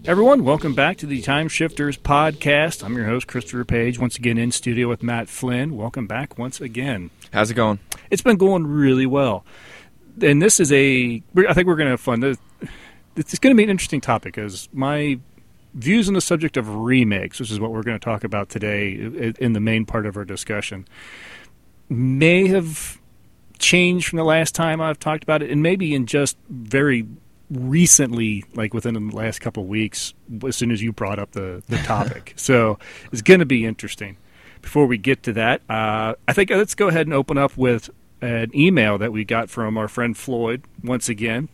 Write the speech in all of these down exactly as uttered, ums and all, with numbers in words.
Everyone, welcome back to the Time Shifters podcast. I'm your host, Christopher Page, once again in studio with Matt Flynn. Welcome back once again. How's it going? It's been going really well. And this is a, I think we're going to have fun. It's going to be an interesting topic, as my views on the subject of remakes, which is what we're going to talk about today in the main part of our discussion, may have changed from the last time I've talked about it, and maybe in just very recently, like within the last couple of weeks, as soon as you brought up the, the topic. So it's going to be interesting. Before we get to that, uh, I think let's go ahead and open up with an email that we got from our friend Floyd once again.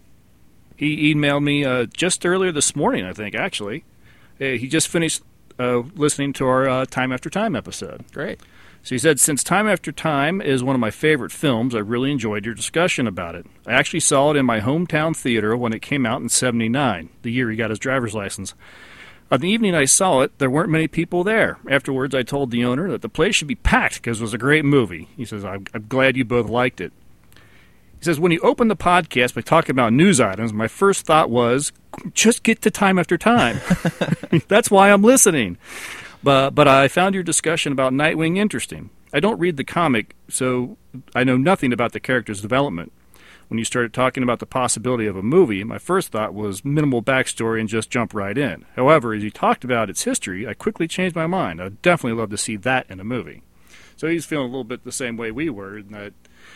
He emailed me uh, just earlier this morning, I think, actually. Uh, he just finished uh, listening to our uh, Time After Time episode. Great. So he said, since Time After Time is one of my favorite films, I really enjoyed your discussion about it. I actually saw it in my hometown theater when it came out in seventy-nine, the year he got his driver's license. On the evening I saw it, there weren't many people there. Afterwards, I told the owner that the place should be packed because it was a great movie. He says, I'm, I'm glad you both liked it. He says, when you opened the podcast by talking about news items, my first thought was, just get to Time After Time. That's why I'm listening. But but I found your discussion about Nightwing interesting. I don't read the comic, so I know nothing about the character's development. When you started talking about the possibility of a movie, my first thought was minimal backstory and just jump right in. However, as you talked about its history, I quickly changed my mind. I'd definitely love to see that in a movie. So he's feeling a little bit the same way we were, in that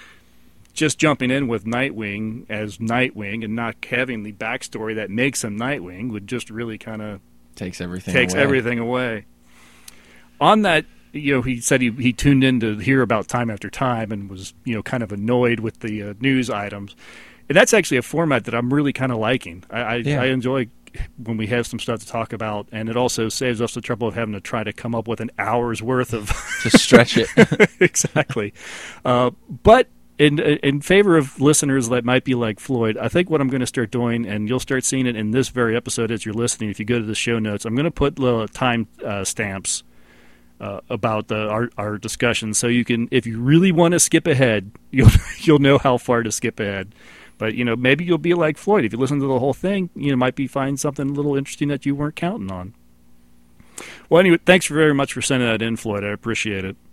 just jumping in with Nightwing as Nightwing and not having the backstory that makes him Nightwing would just really kind of takes everything takes away. everything away. On that, you know, he said he, he tuned in to hear about Time After Time and was, you know, kind of annoyed with the uh, news items. And that's actually a format that I'm really kind of liking. I I, yeah. I enjoy when we have some stuff to talk about, and it also saves us the trouble of having to try to come up with an hour's worth of... Just stretch it. Exactly. Uh, but in in favor of listeners that might be like Floyd, I think what I'm going to start doing, and you'll start seeing it in this very episode as you're listening, if you go to the show notes, I'm going to put little time uh, stamps Uh, about the, our, our discussion, so you can, if you really want to skip ahead, you'll you'll know how far to skip ahead. But you know, maybe you'll be like Floyd. If you listen to the whole thing, you know, might be find something a little interesting that you weren't counting on. Well, anyway, thanks very much for sending that in, Floyd. I appreciate it.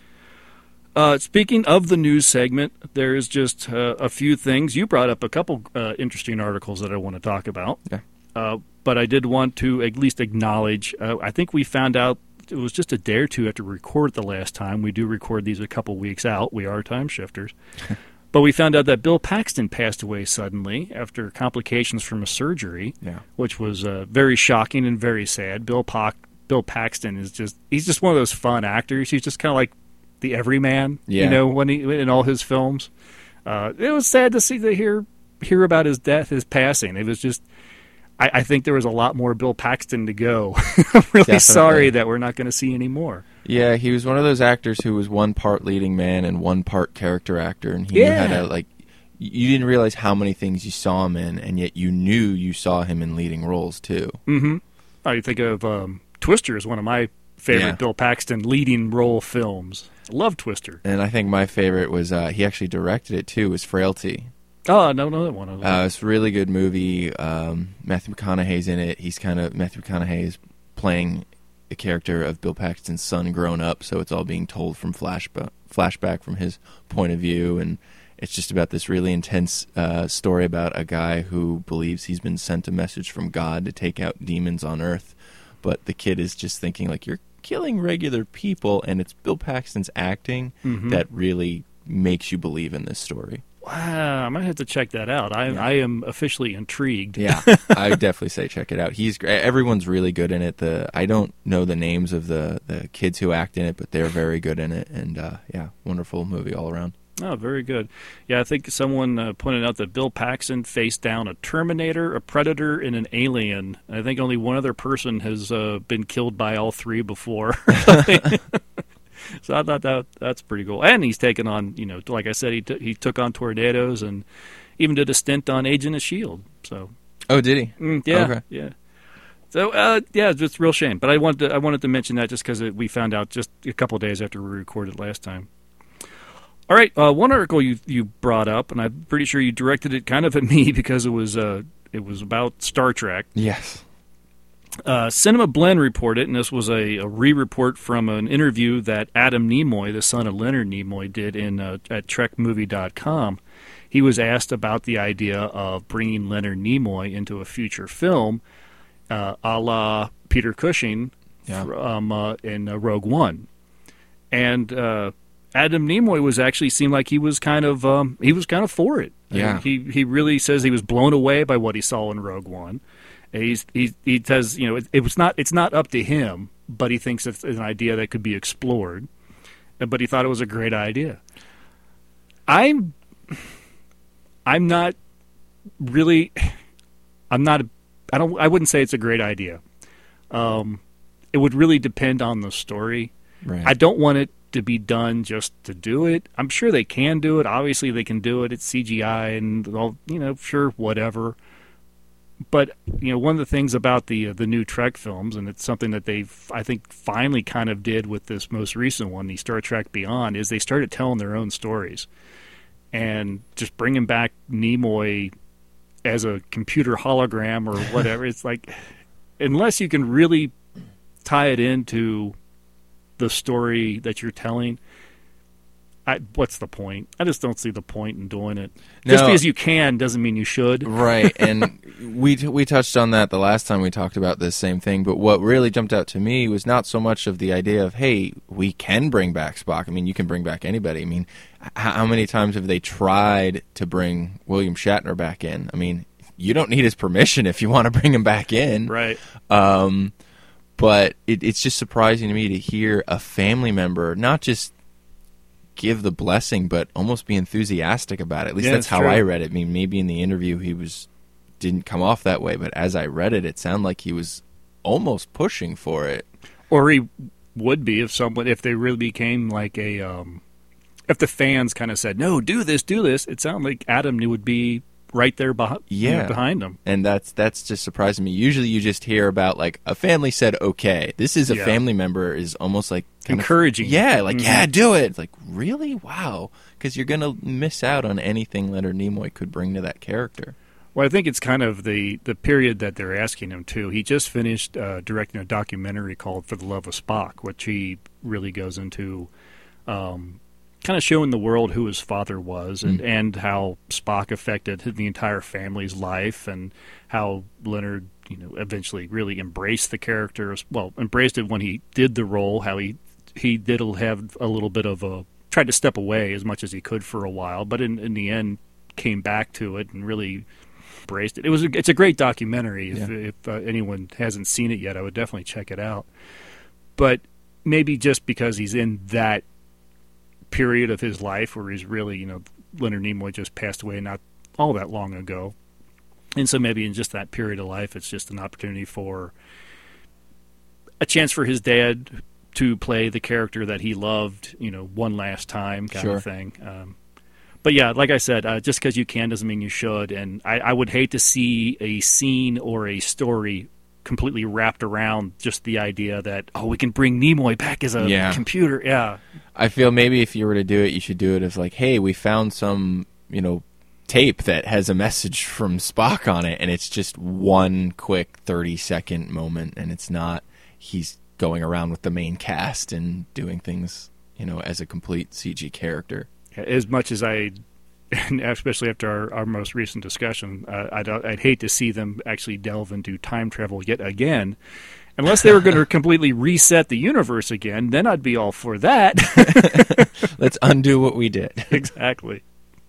Uh, speaking of the news segment, there's just uh, a few things. You brought up a couple uh, interesting articles that I want to talk about. Yeah. Uh, but I did want to at least acknowledge. Uh, I think we found out. It was just a day or two after we recorded the last time. We do record these a couple weeks out. We are time shifters. But we found out that Bill Paxton passed away suddenly after complications from a surgery, yeah. which was uh, very shocking and very sad. Bill pa- Bill Paxton is just, he's just one of those fun actors. He's just kind of like the everyman, yeah. you know, when he, in all his films. Uh, it was sad to see, to hear, hear about his death, his passing. It was just... I think there was a lot more Bill Paxton to go. I'm really Definitely. sorry that we're not going to see any more. Yeah, he was one of those actors who was one part leading man and one part character actor, and he yeah. knew how to, like, you didn't realize how many things you saw him in, and yet you knew you saw him in leading roles too. Mm-hmm. I think of um, Twister as one of my favorite yeah. Bill Paxton leading role films. I love Twister. And I think my favorite was uh, he actually directed it too. Was Frailty. Oh, no, no, that one. Uh, it's a really good movie. Um, Matthew McConaughey's in it. He's kind of Matthew McConaughey is playing a character of Bill Paxton's son grown up, so it's all being told from flashback, flashback from his point of view, and it's just about this really intense uh, story about a guy who believes he's been sent a message from God to take out demons on Earth, but the kid is just thinking like, you're killing regular people, and it's Bill Paxton's acting mm-hmm. that really makes you believe in this story. Wow, I might have to check that out. I, yeah. I am officially intrigued. Yeah, I would definitely say check it out. He's everyone's really good in it. The I don't know the names of the, the kids who act in it, but they're very good in it. And uh, yeah, wonderful movie all around. Oh, very good. Yeah, I think someone uh, pointed out that Bill Paxton faced down a Terminator, a Predator, and an Alien. I think only one other person has uh, been killed by all three before. So I thought that that's pretty cool. And he's taken on, you know, like I said, he t- he took on Tornadoes and even did a stint on Agent of S H I E L D. So. Oh, did he? Mm, yeah. Okay. Yeah. So uh, yeah, it's a real shame. But I wanted to, I wanted to mention that just because we found out just a couple of days after we recorded last time. All right, uh, one article you you brought up, and I'm pretty sure you directed it kind of at me because it was uh, it was about Star Trek. Yes. Uh, Cinema Blend reported, and this was a, a re-report from an interview that Adam Nimoy, the son of Leonard Nimoy, did in uh, at Trek Movie dot com. He was asked about the idea of bringing Leonard Nimoy into a future film, uh, a la Peter Cushing Yeah. from uh, in uh, Rogue One, and uh, Adam Nimoy was actually seemed like he was kind of um, he was kind of for it. Yeah. And he he really says he was blown away by what he saw in Rogue One. And he's he he says you know it, it was not it's not up to him, but he thinks it's an idea that could be explored. But he thought it was a great idea. I'm I'm not really I'm not I don't I wouldn't say it's a great idea. Um, it would really depend on the story. Right. I don't want it to be done just to do it. I'm sure they can do it. Obviously, they can do it. It's C G I and all, you know, sure, whatever. But you know, one of the things about the uh, the new Trek films, and it's something that they've, I think, finally kind of did with this most recent one, the Star Trek Beyond, is they started telling their own stories, and just bringing back Nimoy as a computer hologram or whatever. It's like, unless you can really tie it into the story that you're telling, I, what's the point? I just don't see the point in doing it. No. Just because you can doesn't mean you should. Right, and we we touched on that the last time we talked about this same thing, but what really jumped out to me was not so much of the idea of, hey, we can bring back Spock. I mean, you can bring back anybody. I mean, h- how many times have they tried to bring William Shatner back in? I mean, you don't need his permission if you want to bring him back in. Right. Um, but it, it's just surprising to me to hear a family member not just give the blessing, but almost be enthusiastic about it. At least Yeah, that's it's how true. I read it. I mean, maybe in the interview he was didn't come off that way, but as I read it, it sounded like he was almost pushing for it. Or he would be if someone, if they really became like a, um, if the fans kind of said, no, do this, do this, it sounded like Adam would be right there behind, Yeah. behind him. And that's that's just surprising me. Usually you just hear about like a family said okay. This is a Yeah. family member is almost like kind of- Encouraging. yeah, like Mhm. yeah, do it. It's like, really? Wow. Because you're going to miss out on anything Leonard Nimoy could bring to that character. Well, I think it's kind of the, the period that they're asking him to. He just finished uh, directing a documentary called For the Love of Spock, which he really goes into um, kind of showing the world who his father was and, Mm. and how Spock affected the entire family's life and how Leonard, you know, eventually really embraced the character. Well, embraced it when he did the role, how he, he did have a little bit of a, tried to step away as much as he could for a while, but in, in the end came back to it and really embraced it. It was a, it's a great documentary. If, Yeah. if uh, anyone hasn't seen it yet, I would definitely check it out. But maybe just because he's in that period of his life where he's really, you know, Leonard Nimoy just passed away not all that long ago. And so maybe in just that period of life, it's just an opportunity for a chance for his dad to play the character that he loved, you know, one last time kind Sure. of thing. Um, but yeah, like I said, uh, just because you can doesn't mean you should. And I, I would hate to see a scene or a story completely wrapped around just the idea that, oh, we can bring Nimoy back as a Yeah. computer. Yeah. I feel maybe if you were to do it, you should do it as like, hey, we found some, you know, tape that has a message from Spock on it, and it's just one quick thirty second moment, and it's not he's going around with the main cast and doing things, you know, as a complete C G character. As much as I, and especially after our, our most recent discussion, uh, I'd, I'd hate to see them actually delve into time travel yet again. Unless they were going to completely reset the universe again, then I'd be all for that. Let's undo what we did. Exactly.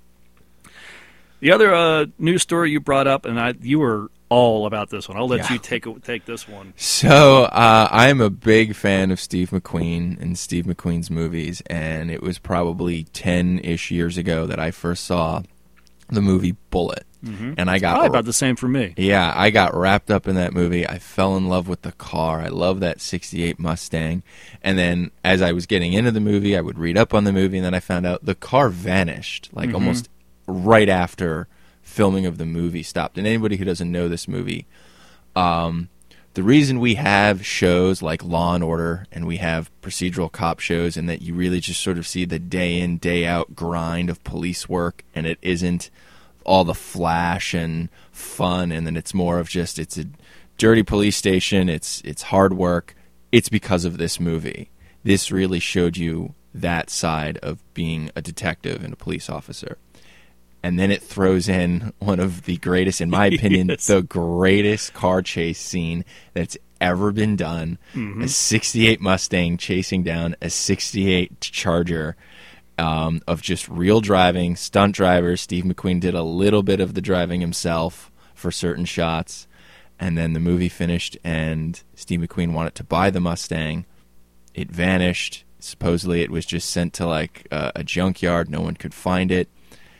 The other uh, news story you brought up, and I, you were all about this one. I'll let Yeah. you take take this one. So uh, I'm a big fan of Steve McQueen and Steve McQueen's movies, and it was probably ten-ish years ago that I first saw the movie Bullet. Mm-hmm. And I got Probably about the same for me. Yeah, I got wrapped up in that movie. I fell in love with the car. I love that sixty-eight Mustang. And then as I was getting into the movie, I would read up on the movie, and then I found out the car vanished, like Mhm. almost right after filming of the movie stopped. And anybody who doesn't know this movie, um, the reason we have shows like Law and Order and we have procedural cop shows, and that you really just sort of see the day in, day out grind of police work, and it isn't all the flash and fun, and then it's more of just it's a dirty police station. It's it's hard work. It's because of this movie. This really showed you that side of being a detective and a police officer. And then it throws in one of the greatest, in my opinion, yes. the greatest car chase scene that's ever been done. Mm-hmm. A sixty-eight Mustang chasing down a sixty-eight Charger um, of just real driving, stunt drivers. Steve McQueen did a little bit of the driving himself for certain shots. And then the movie finished, and Steve McQueen wanted to buy the Mustang. It vanished. Supposedly it was just sent to like uh, a junkyard. No one could find it.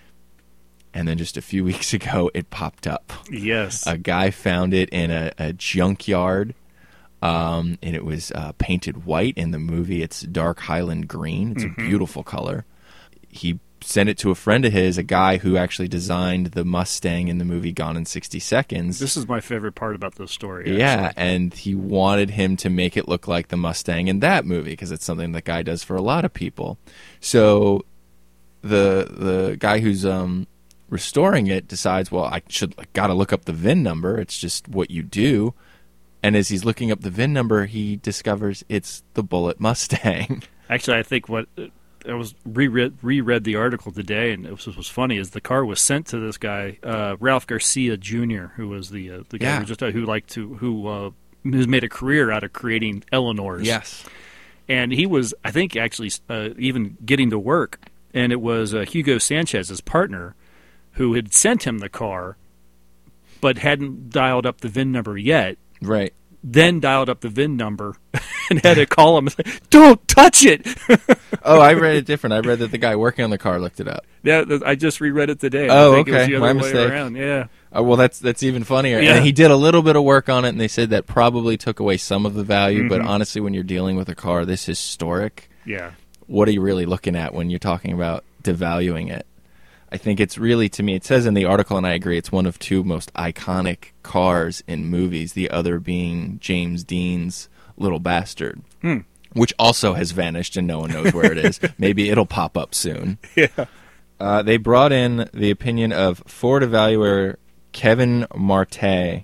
And then just a few weeks ago, it popped up. Yes. A guy found it in a, a junkyard, um, and it was uh, painted white. In the movie, it's dark Highland green. It's mm-hmm. a beautiful color. He sent it to a friend of his, a guy who actually designed the Mustang in the movie Gone in sixty seconds. This is my favorite part about this story. Actually. Yeah, and he wanted him to make it look like the Mustang in that movie because it's something the guy does for a lot of people. So the the guy who's... um. restoring it decides, well, I should like, got to look up the V I N number. It's just what you do. And as he's looking up the V I N number, he discovers it's the Bullitt Mustang. Actually, I think what I was reread reread the article today, and it was, what was funny is the car was sent to this guy, uh, Ralph Garcia Junior, who was the uh, the guy yeah. who just who liked to who uh, has made a career out of creating Eleanors. Yes, and he was, I think, actually uh, even getting to work, and it was uh, Hugo Sanchez's partner who had sent him the car, but hadn't dialed up the V I N number yet. Right. Then dialed up the V I N number and had to call him and say, don't touch it! Oh, I read it different. I read that the guy working on the car looked it up. Yeah, I just reread it today. Oh, I think okay. It was the other My way mistake. around. Yeah. Oh, well, that's that's even funnier. Yeah. And he did a little bit of work on it, and they said that probably took away some of the value. Mm-hmm. But honestly, when you're dealing with a car this historic, Yeah. what are you really looking at when you're talking about devaluing it? I think it's really, to me, it says in the article, and I agree, it's one of two most iconic cars in movies, the other being James Dean's Little Bastard, hmm. which also has vanished and no one knows where it is. Maybe it'll pop up soon. Yeah. Uh, they brought in the opinion of Ford evaluator Kevin Marte,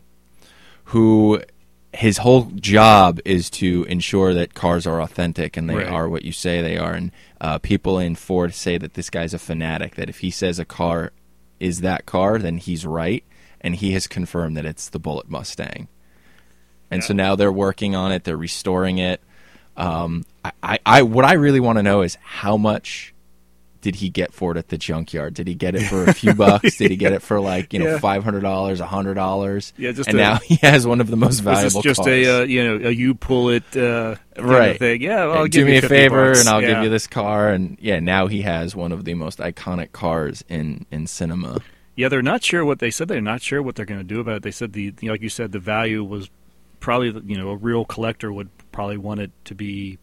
who his whole job is to ensure that cars are authentic and they right. are what you say they are. And uh, people in Ford say that this guy's a fanatic, that if he says a car is that car, then he's right. And he has confirmed that it's the Bullitt Mustang. And yeah. so now they're working on it. They're restoring it. Um, I, I, I, what I really want to know is how much did he get for it at the junkyard? Did he get it for a few bucks? Did he get it for like, you know, yeah. five hundred dollars, one hundred dollars? Yeah, just and a, now he has one of the most valuable this is just cars. a, uh, you know, a you pull it uh, right. thing. Yeah, well, I'll do give me you a fifty favor bucks. and I'll yeah. give you this car. And yeah, now he has one of the most iconic cars in, in cinema. Yeah, they're not sure what they said. They're not sure what they're going to do about it. They said the, you know, like you said, the value was probably, you know, a real collector would probably want it to be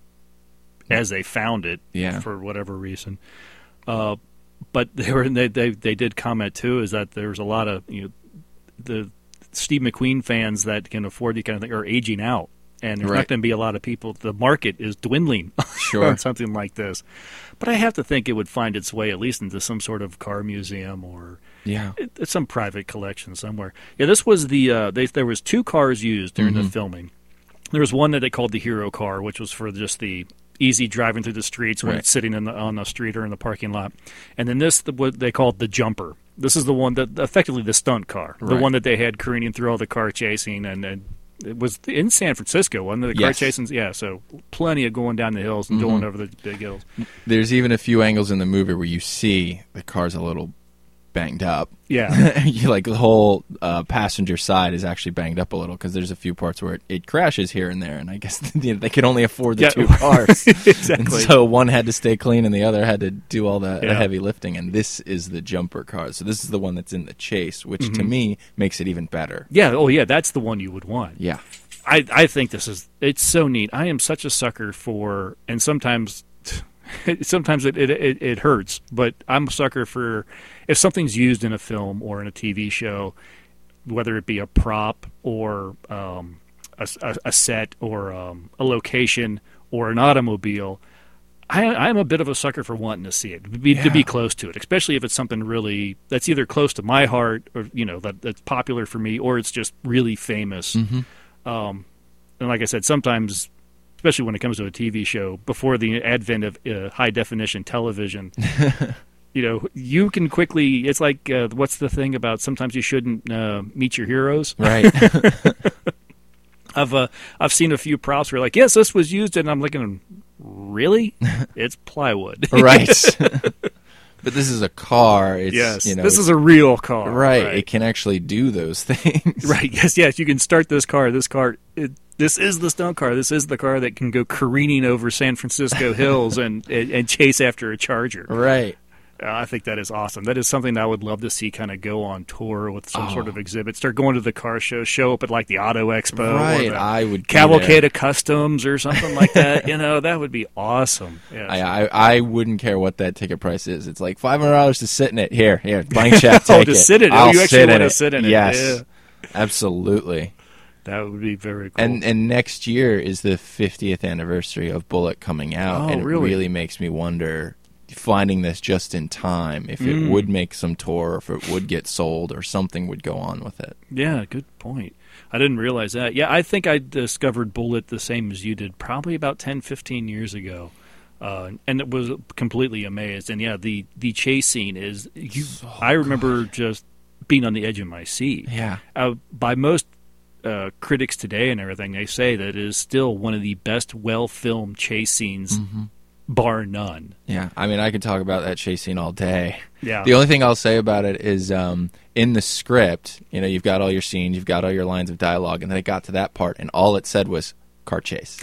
as they found it. Yeah. For whatever reason. Uh, but they were they, they they did comment too is that there's a lot of, you know, the Steve McQueen fans that can afford the kind of thing are aging out, and there's right. not going to be a lot of people. The market is dwindling sure. on something like this. But I have to think it would find its way at least into some sort of car museum or yeah, it, some private collection somewhere. Yeah, this was the uh, they, there was two cars used during mm-hmm. the filming. There was one that they called the hero car, which was for just the easy driving through the streets when right. it's sitting in the, on the street or in the parking lot. And then this, the, what they called the jumper. This is the one that, effectively the stunt car, the right. one that they had careening through all the car chasing. And, and it was in San Francisco, wasn't it? The car yes. chasing? Yeah, so plenty of going down the hills and mm-hmm. going over the big hills. There's even a few angles in the movie where you see the car's a little banged up. Yeah. you, like the whole uh, passenger side is actually banged up a little because there's a few parts where it, it crashes here and there, and I guess you know, they could only afford the yeah. two cars. Exactly. And so one had to stay clean and the other had to do all the, yeah. the heavy lifting, and this is the jumper car. So this is the one that's in the chase, which mm-hmm. to me makes it even better. Yeah, oh yeah, that's the one you would want. Yeah. I, I think this is, it's so neat. I am such a sucker for, and sometimes... Sometimes it, it it it hurts, but I'm a sucker for if something's used in a film or in a T V show, whether it be a prop or um, a, a, a set or um, a location or an automobile. I, I'm a bit of a sucker for wanting to see it, to be, yeah. to be close to it, especially if it's something really that's either close to my heart or you know that, that's popular for me, or it's just really famous. Mm-hmm. Um, and like I said, sometimes, especially when it comes to a T V show, before the advent of uh, high-definition television, you know, you can quickly, it's like, uh, what's the thing about sometimes you shouldn't uh, meet your heroes? Right. I've uh, I've seen a few props where like, yes, this was used, and I'm looking, really? It's plywood. Right. But this is a car. It's, yes, you know, this is a real car. Right. right. It can actually do those things. Right. Yes, yes. You can start this car. This car, it, this is the stunt car. This is the car that can go careening over San Francisco hills and, and, and chase after a Charger. Right. Uh, I think that is awesome. That is something that I would love to see kind of go on tour with some Oh. sort of exhibit. Start going to the car show, show up at like the Auto Expo. Right. Or the I would be Cavalcade there. of Customs or something like that. You know, that would be awesome. Yes. I, I I wouldn't care what that ticket price is. It's like five hundred dollars to sit in it. Here, here, blank check. Oh, Take to it. sit in it. Oh, I'll you actually sit want in to sit in it. Yes, Yeah. absolutely. That would be very cool. And and next year is the fiftieth anniversary of Bullitt coming out, Oh, and it really? really makes me wonder, finding this just in time, if it Mm. would make some tour, or if it would get sold, or something would go on with it. Yeah, good point. I didn't realize that. Yeah, I think I discovered Bullitt the same as you did, probably about ten, fifteen years ago. Uh, and it was completely amazed. And yeah, the, the chase scene is, you, So I remember just being on the edge of my seat. Yeah. Uh, by most uh, critics today and everything, they say that it is still one of the best well-filmed chase scenes, Mm-hmm. bar none. Yeah, I mean, I could talk about that chase scene all day. Yeah. The only thing I'll say about it is, um, in the script, you know, you've got all your scenes, you've got all your lines of dialogue, and then it got to that part, and all it said was car chase.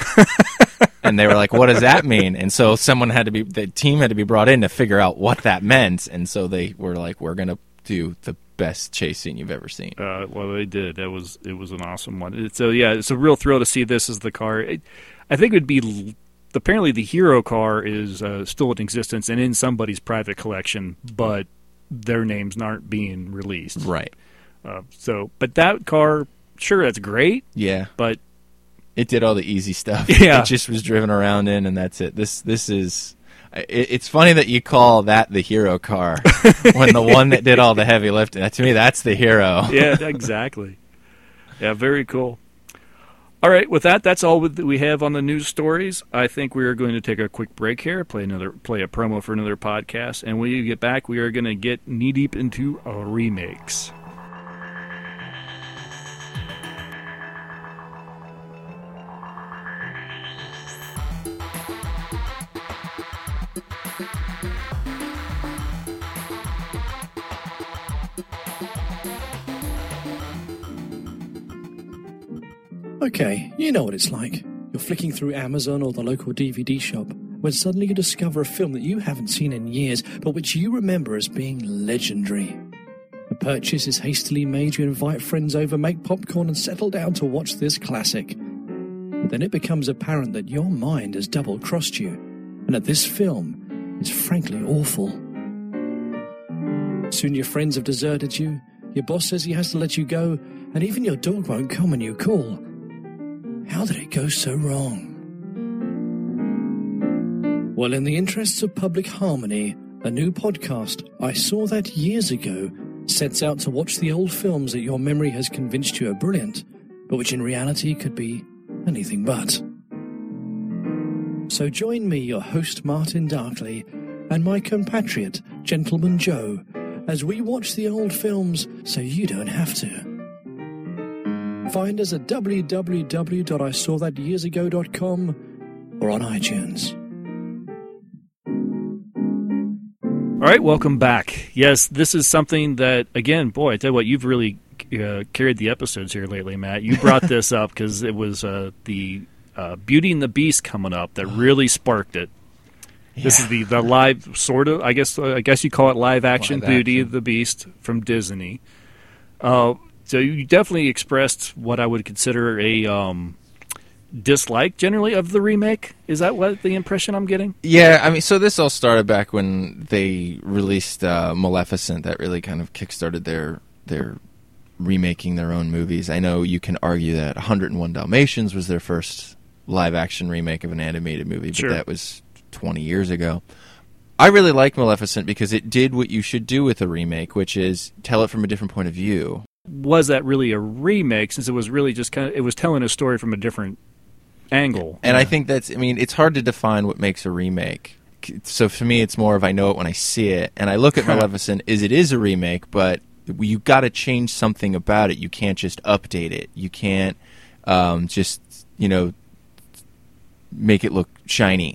And they were like, "What does that mean?" And so someone had to be, the team had to be brought in to figure out what that meant, and so they were like, "We're gonna do the best chase scene you've ever seen." Uh, well, they did. That was it was an awesome one. It- So yeah, it's a real thrill to see this as the car. It, I think it would be l- apparently the hero car is uh, still in existence and in somebody's private collection, but their names aren't being released. Right. Uh, so, but that car, sure, that's great, Yeah. but It did all the easy stuff. Yeah. It just was driven around in, and that's it. This this is. It, it's funny that you call that the hero car when the one that did all the heavy lifting. To me, that's the hero. yeah, exactly. Yeah, very cool. All right, with that, that's all that we have on the news stories. I think we are going to take a quick break here, play another, play a promo for another podcast, and when we get back, we are going to get knee deep into uh, remakes. Okay, you know what it's like. You're flicking through Amazon or the local D V D shop when suddenly you discover a film that you haven't seen in years, but which you remember as being legendary. The purchase is hastily made, you invite friends over, make popcorn and settle down to watch this classic. But then it becomes apparent that your mind has double-crossed you, and that this film is frankly awful. Soon your friends have deserted you, your boss says he has to let you go, and even your dog won't come when you call. How did it go so wrong? Well, in the interests of public harmony, a new podcast, I Saw That Years Ago, sets out to watch the old films that your memory has convinced you are brilliant, but which in reality could be anything but. So join me, your host Martin Darkley, and my compatriot, Gentleman Joe, as we watch the old films so you don't have to. Find us at w w w dot i saw that years ago dot com or on iTunes. All right, welcome back. Yes, this is something that, again, boy, I tell you what, you've really uh, carried the episodes here lately, Matt. You brought this up because it was uh, the uh, Beauty and the Beast coming up that really sparked it. Yeah. This is the, the live, sort of, I guess uh, I guess you call it live action Live Beauty action. and the Beast from Disney. Uh, so you definitely expressed what I would consider a um, dislike, generally, of the remake. Is that what the impression I'm getting? Yeah, I mean, so this all started back when they released uh, Maleficent. That really kind of kickstarted their their remaking their own movies. I know you can argue that one oh one Dalmatians was their first live-action remake of an animated movie, but Sure. that was twenty years ago. I really like Maleficent because it did what you should do with a remake, which is tell it from a different point of view. was that really a remake, since it was really just kind of, it was telling a story from a different angle. And yeah. I think that's, I mean, it's hard to define what makes a remake. So for me, it's more of I know it when I see it. And I look at Maleficent as it is a remake, but you got to change something about it. You can't just update it. You can't um, just, you know, make it look shiny.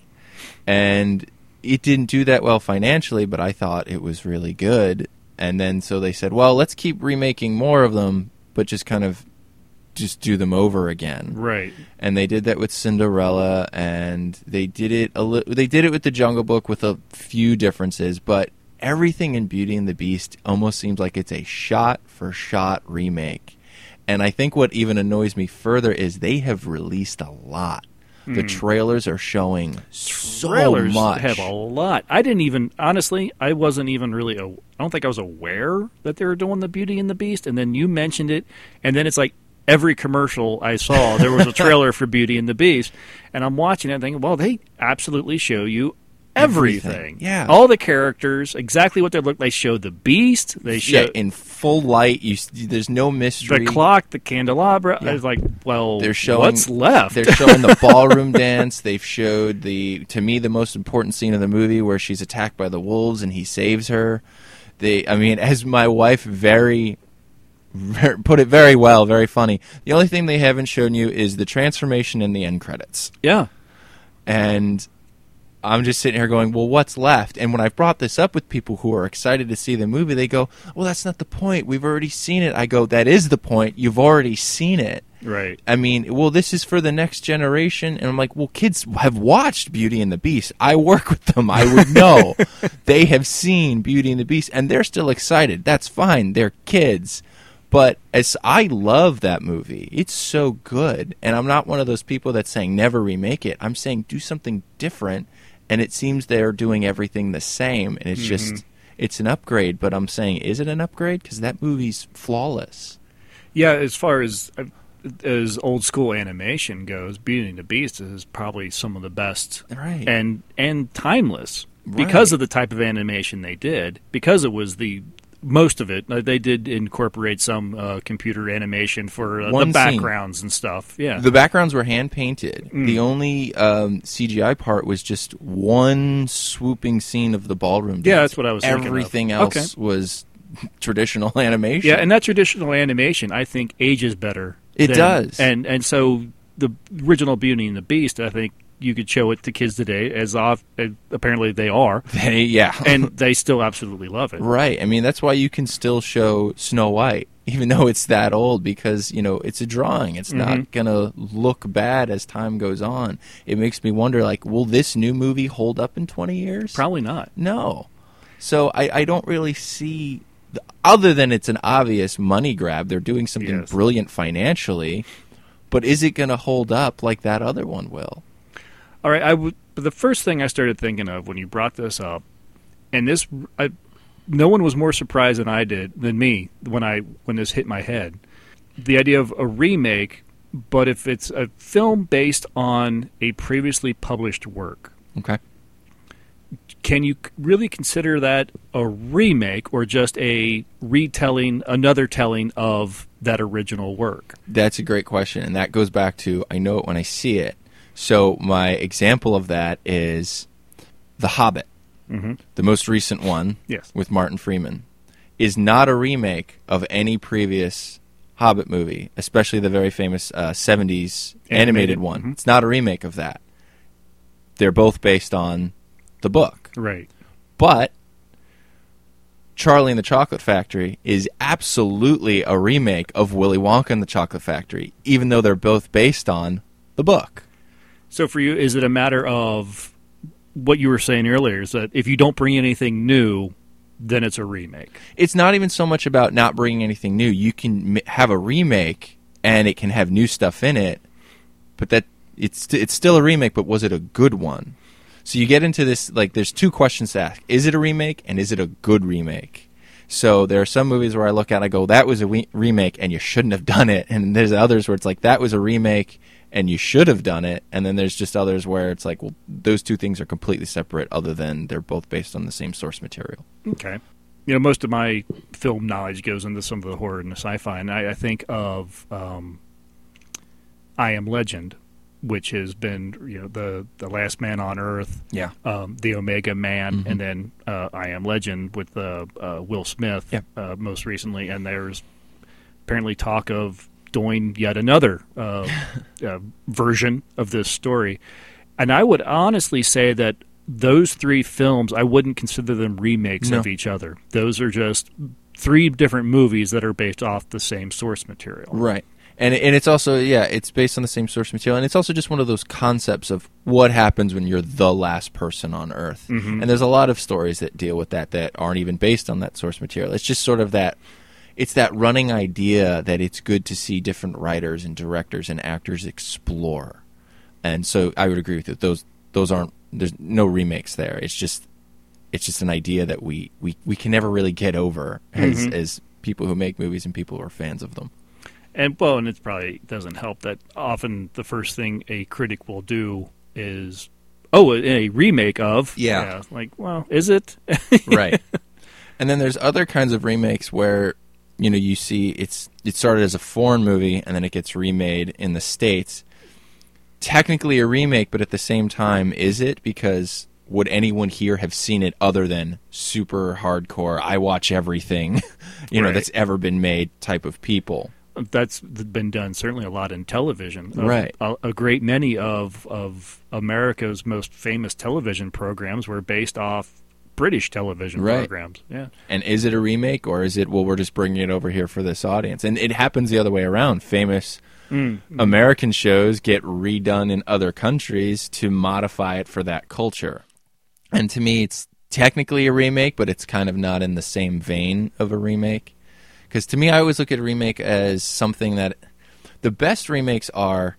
And it didn't do that well financially, but I thought it was really good. And then so they said, well, let's keep remaking more of them, but just kind of just do them over again. Right. And they did that with Cinderella, and they did it a li- they did it with the Jungle Book with a few differences, but everything in Beauty and the Beast almost seems like it's a shot-for-shot remake. And I think what even annoys me further is they have released a lot. The Mm. trailers are showing so Trailers much. have a lot. I didn't even, honestly, I wasn't even really, a, I don't think I was aware that they were doing the Beauty and the Beast, and then you mentioned it, and then it's like every commercial I saw, there was a trailer for Beauty and the Beast, and I'm watching it and thinking, well, they absolutely show you everything. Everything, yeah. All the characters, exactly what they look. They show the Beast. They show Yeah, in full light. You, s- there's no mystery. the clock, the candelabra. Yeah. I was like, well, They're showing what's left? They're showing the ballroom dance. They've showed the, to me, the most important scene of the movie where she's attacked by the wolves and he saves her. They, I mean, as my wife very, ver put it very well, very funny. The only thing they haven't shown you is the transformation in the end credits. yeah. And I'm just sitting here going, well, what's left? And when I've brought this up with people who are excited to see the movie, they go, well, that's not the point. We've already seen it. I go, that is the point. You've already seen it. Right. I mean, well, this is for the next generation. And I'm like, well, kids have watched Beauty and the Beast. I work with them. I would know. They have seen Beauty and the Beast, and they're still excited. That's fine. They're kids. But as I love that movie, it's so good. And I'm not one of those people that's saying never remake it. I'm saying do something different. And it seems they're doing everything the same. And it's Mhm. just, it's an upgrade. But I'm saying, is it an upgrade? Because that movie's flawless. Yeah, as far as as old school animation goes, Beauty and the Beast is probably some of the best, Right. and and timeless because Right. of the type of animation they did. Because it was the most of it, uh, they did incorporate some uh, computer animation for uh, the One scene. backgrounds and stuff. Yeah, The backgrounds were hand painted. Mm. The only um, C G I part was just one swooping scene of the ballroom dance. Yeah, that's what I was thinking of. Everything else Okay. was traditional animation. yeah, and that traditional animation, I think, ages better. It than- does. and and so the original Beauty and the Beast, I think you could show it to kids today, as off, uh, apparently they are, They, yeah. and they still absolutely love it. Right. I mean, that's why you can still show Snow White, even though it's that old, because, you know, it's a drawing. It's Mhm. not going to look bad as time goes on. It makes me wonder, like, will this new movie hold up in twenty years? Probably not. No. So I, I don't really see, the, other than it's an obvious money grab, they're doing something Yes. brilliant financially, but is it going to hold up like that other one will? All right, I w- the first thing I started thinking of when you brought this up, and this, I, no one was more surprised than I did than me when I when this hit my head. The idea of a remake, but if it's a film based on a previously published work, Okay. can you c- really consider that a remake or just a retelling, another telling of that original work? That's a great question, and that goes back to I know it when I see it. So my example of that is The Hobbit, Mm-hmm. the most recent one Yes. with Martin Freeman, is not a remake of any previous Hobbit movie, especially the very famous uh, seventies animated, Animated, one. mhm. It's not a remake of that. They're both based on the book. Right. But Charlie and the Chocolate Factory is absolutely a remake of Willy Wonka and the Chocolate Factory, even though they're both based on the book. So for you, is it a matter of what you were saying earlier, is that if you don't bring anything new, then it's a remake? It's not even so much about not bringing anything new. You can m- have a remake, and it can have new stuff in it, but that it's st- it's still a remake, but was it a good one? So you get into this, like, there's two questions to ask. Is it a remake, and is it a good remake? So there are some movies where I look at it and I go, that was a we- remake, and you shouldn't have done it. And there's others where it's like, that was a remake, and you should have done it. And then there's just others where it's like, well, those two things are completely separate, other than they're both based on the same source material. Okay. you know, most of my film knowledge goes into some of the horror and the sci-fi, and I, I think of um, I Am Legend, which has been, you know, the the Last Man on Earth, Yeah. um, the Omega Man, Mhm. and then uh, I Am Legend with uh, uh, Will Smith, Yeah. uh, most recently, and there's apparently talk of doing yet another uh, uh, version of this story. And I would honestly say that those three films, I wouldn't consider them remakes No. of each other. Those are just three different movies that are based off the same source material. Right. And and it's also, yeah, it's based on the same source material, and it's also just one of those concepts of what happens when you're the last person on Earth. Mhm. And there's a lot of stories that deal with that that aren't even based on that source material. It's just sort of that, it's that running idea that it's good to see different writers and directors and actors explore. And so I would agree with you. Those those aren't, there's no remakes there. It's just it's just an idea that we, we, we can never really get over as Mhm. as people who make movies and people who are fans of them. And well, and it probably doesn't help that often the first thing a critic will do is, oh, a, a remake of. Yeah. Like, well, is it? Right. And then there's other kinds of remakes where, you know, you see it's it started as a foreign movie and then it gets remade in the States. Technically a remake, but at the same time, is it? Because would anyone here have seen it other than super hardcore, I watch everything, you know, Right. that's ever been made type of people? That's been done certainly a lot in television. A- Right. A, a great many of of America's most famous television programs were based off British television Right. programs. Yeah. And is it a remake, or is it, well, we're just bringing it over here for this audience? And it happens the other way around. Famous Mm. American shows get redone in other countries to modify it for that culture. And to me, it's technically a remake, but it's kind of not in the same vein of a remake. Because to me, I always look at a remake as something that the best remakes are,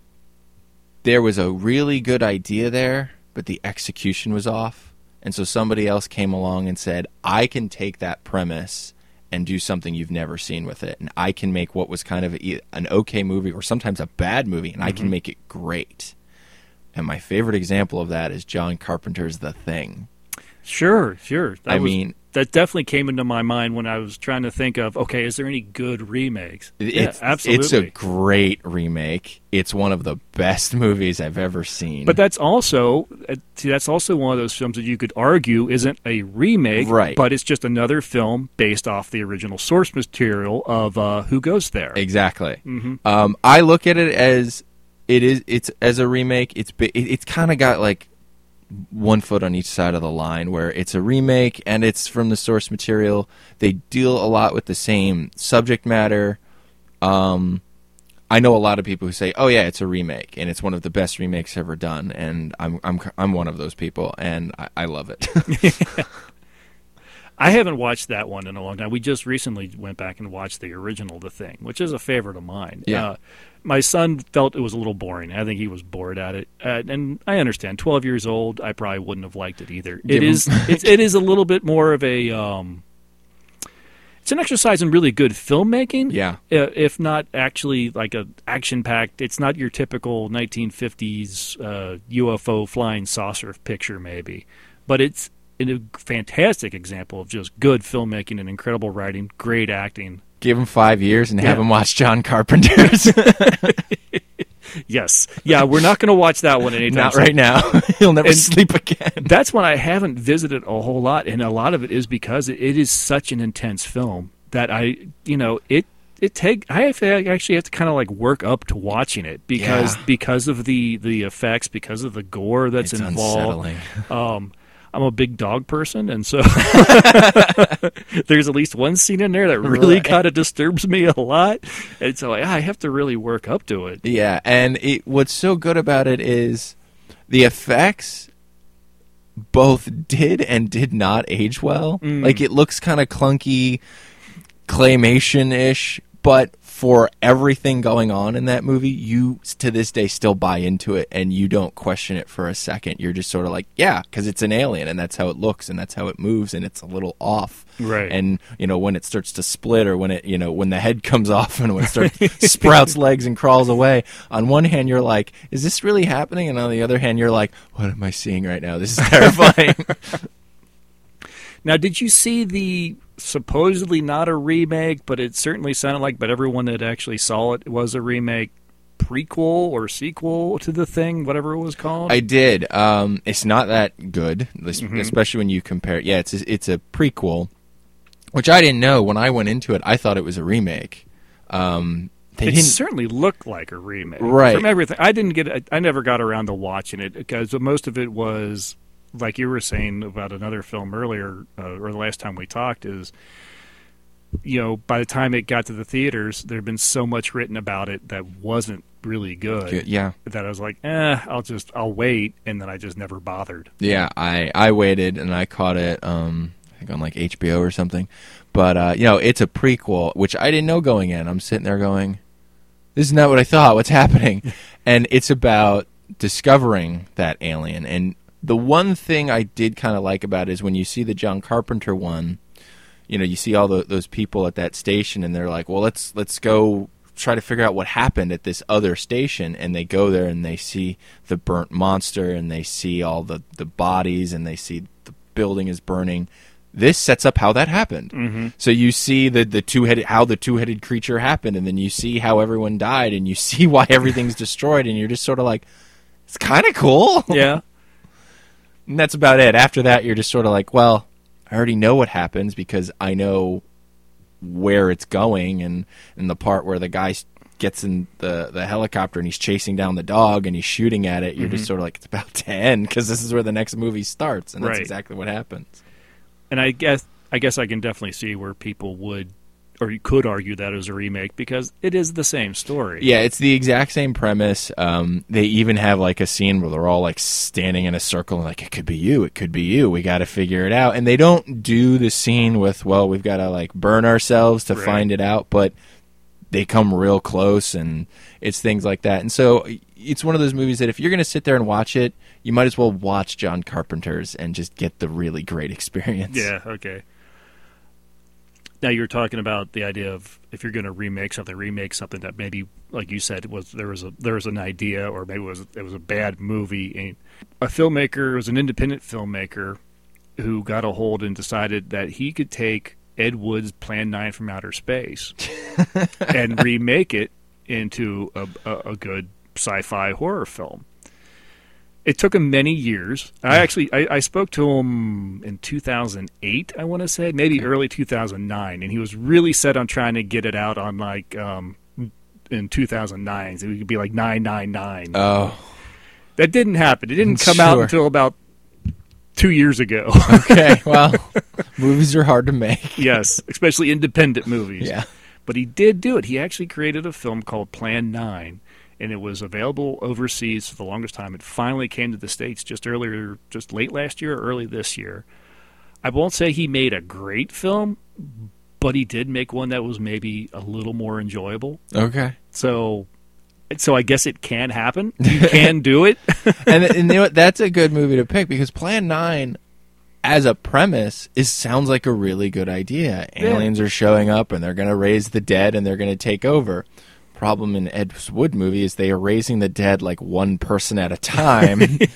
there was a really good idea there, but the execution was off. And so somebody else came along and said, I can take that premise and do something you've never seen with it. And I can make what was kind of a, an okay movie or sometimes a bad movie, and I can make it great. And my favorite example of that is John Carpenter's The Thing. Sure, sure. That I was- mean, that definitely came into my mind when I was trying to think of, okay, is there any good remakes? it's, yeah, absolutely. it's a great remake. It's one of the best movies I've ever seen. But that's also uh, see, that's also one of those films that you could argue isn't a remake, Right. but it's just another film based off the original source material of uh, Who Goes There. Exactly. Mhm. Um, I look at it as it is. It's as a remake. It's bi- it, it's kind of got like one foot on each side of the line, where it's a remake and it's from the source material. They deal a lot with the same subject matter. Um, I know a lot of people who say, "Oh yeah, it's a remake and it's one of the best remakes ever done," and I'm I'm I'm one of those people, and I, I love it. I haven't watched that one in a long time. We just recently went back and watched the original The Thing, which is a favorite of mine. Yeah. Uh, my son felt it was a little boring. I think he was bored at it. Uh, and I understand. twelve years old, I probably wouldn't have liked it either. Give It him- is it's, it is a little bit more of a... Um, it's an exercise in really good filmmaking. Yeah. Uh, if not actually like a action-packed... It's not your typical nineteen fifties uh, U F O flying saucer picture, maybe. But it's a fantastic example of just good filmmaking and incredible writing, great acting. Give him five years and have Yeah. him watch John Carpenter's. Yes. Yeah, we're not going to watch that one anytime Not soon. right now. He'll never And- sleep again. That's one I haven't visited a whole lot, and a lot of it is because it, it is such an intense film that I, you know, it it take I have to, I actually have to kind of like work up to watching it because Yeah. because of the the effects, because of the gore that's It's involved. unsettling. Um, I'm a big dog person, and so there's at least one scene in there that really Right. kind of disturbs me a lot, and so I have to really work up to it. Yeah, and it, what's so good about it is the effects both did and did not age well. Mm. Like, it looks kind of clunky, claymation-ish, but for everything going on in that movie, you, to this day, still buy into it, and you don't question it for a second. You're just sort of like, yeah, because it's an alien, and that's how it looks, and that's how it moves, and it's a little off. Right. And, you know, when it starts to split, or when it, you know, when the head comes off, and when it starts sprouts legs and crawls away, on one hand, you're like, is this really happening? And on the other hand, you're like, what am I seeing right now? This is terrifying. Now, did you see the supposedly not a remake, but it certainly sounded like, but everyone that actually saw it was a remake, prequel or sequel to the thing, whatever it was called? I did. Um, it's not that good, Mm-hmm. especially when you compare it. Yeah, it's a, it's a prequel, which I didn't know. When I went into it, I thought it was a remake. Um, they it didn't... certainly looked like a remake. Right. From everything. I didn't get I, I never got around to watching it because most of it was, like you were saying about another film earlier, uh, or the last time we talked, is, you know, by the time it got to the theaters, there had been so much written about it that wasn't really good. Good, yeah. That I was like, eh, I'll just, I'll wait, and then I just never bothered. Yeah, I, I waited, and I caught it, um, I think on like H B O or something. But, uh, you know, it's a prequel, which I didn't know going in. I'm sitting there going, this is not what I thought. What's happening? And it's about discovering that alien. And the one thing I did kind of like about it is when you see the John Carpenter one, you know, you see all the, those people at that station, and they're like, well, let's let's go try to figure out what happened at this other station. And they go there, and they see the burnt monster, and they see all the, the bodies, and they see the building is burning. This sets up how that happened. Mm-hmm. So you see the, the two-headed, how the two-headed creature happened, and then you see how everyone died, and you see why everything's destroyed, and you're just sort of like, it's kind of cool. Yeah. And that's about it. After that, you're just sort of like, well, I already know what happens because I know where it's going, and, and the part where the guy gets in the, the helicopter and he's chasing down the dog and he's shooting at it, you're Mm-hmm. just sort of like, it's about to end because this is where the next movie starts, and that's Right. exactly what happens. And I guess I guess I can definitely see where people would, or you could argue that it was a remake because it is the same story. Yeah, it's the exact same premise. Um, they even have like a scene where they're all like standing in a circle and like, it could be you, it could be you. We got to figure it out. And they don't do the scene with, well, we've got to like burn ourselves to Right. find it out, but they come real close, and it's things like that. And so it's one of those movies that if you're going to sit there and watch it, you might as well watch John Carpenter's and just get the really great experience. Yeah, okay. Now you were talking about the idea of if you're going to remake something, remake something that maybe, like you said, was there was a there was an idea, or maybe it was it was a bad movie. And a filmmaker was an independent filmmaker who got a hold and decided that he could take Ed Wood's Plan nine from Outer Space and remake it into a, a, a good sci-fi horror film. It took him many years. I actually I, I spoke to him in two thousand eight, I want to say, maybe early two thousand nine, and he was really set on trying to get it out on like um, in two thousand nine. So it could be like nine nine nine. Oh, That didn't happen. It didn't come out Sure. until about two years ago. okay. Well, movies are hard to make. Yes, especially independent movies. Yeah. But he did do it. He actually created a film called Plan nine, and it was available overseas for the longest time. It finally came to the States just earlier, just late last year or early this year. I won't say he made a great film, but he did make one that was maybe a little more enjoyable. Okay. So, so I guess it can happen. You can do it. and, and you know what? That's a good movie to pick because Plan nine, as a premise, is sounds like a really good idea. Aliens are showing up and they're going to raise the dead and they're going to take over. Problem in Ed Wood movie is they are raising the dead like one person at a time,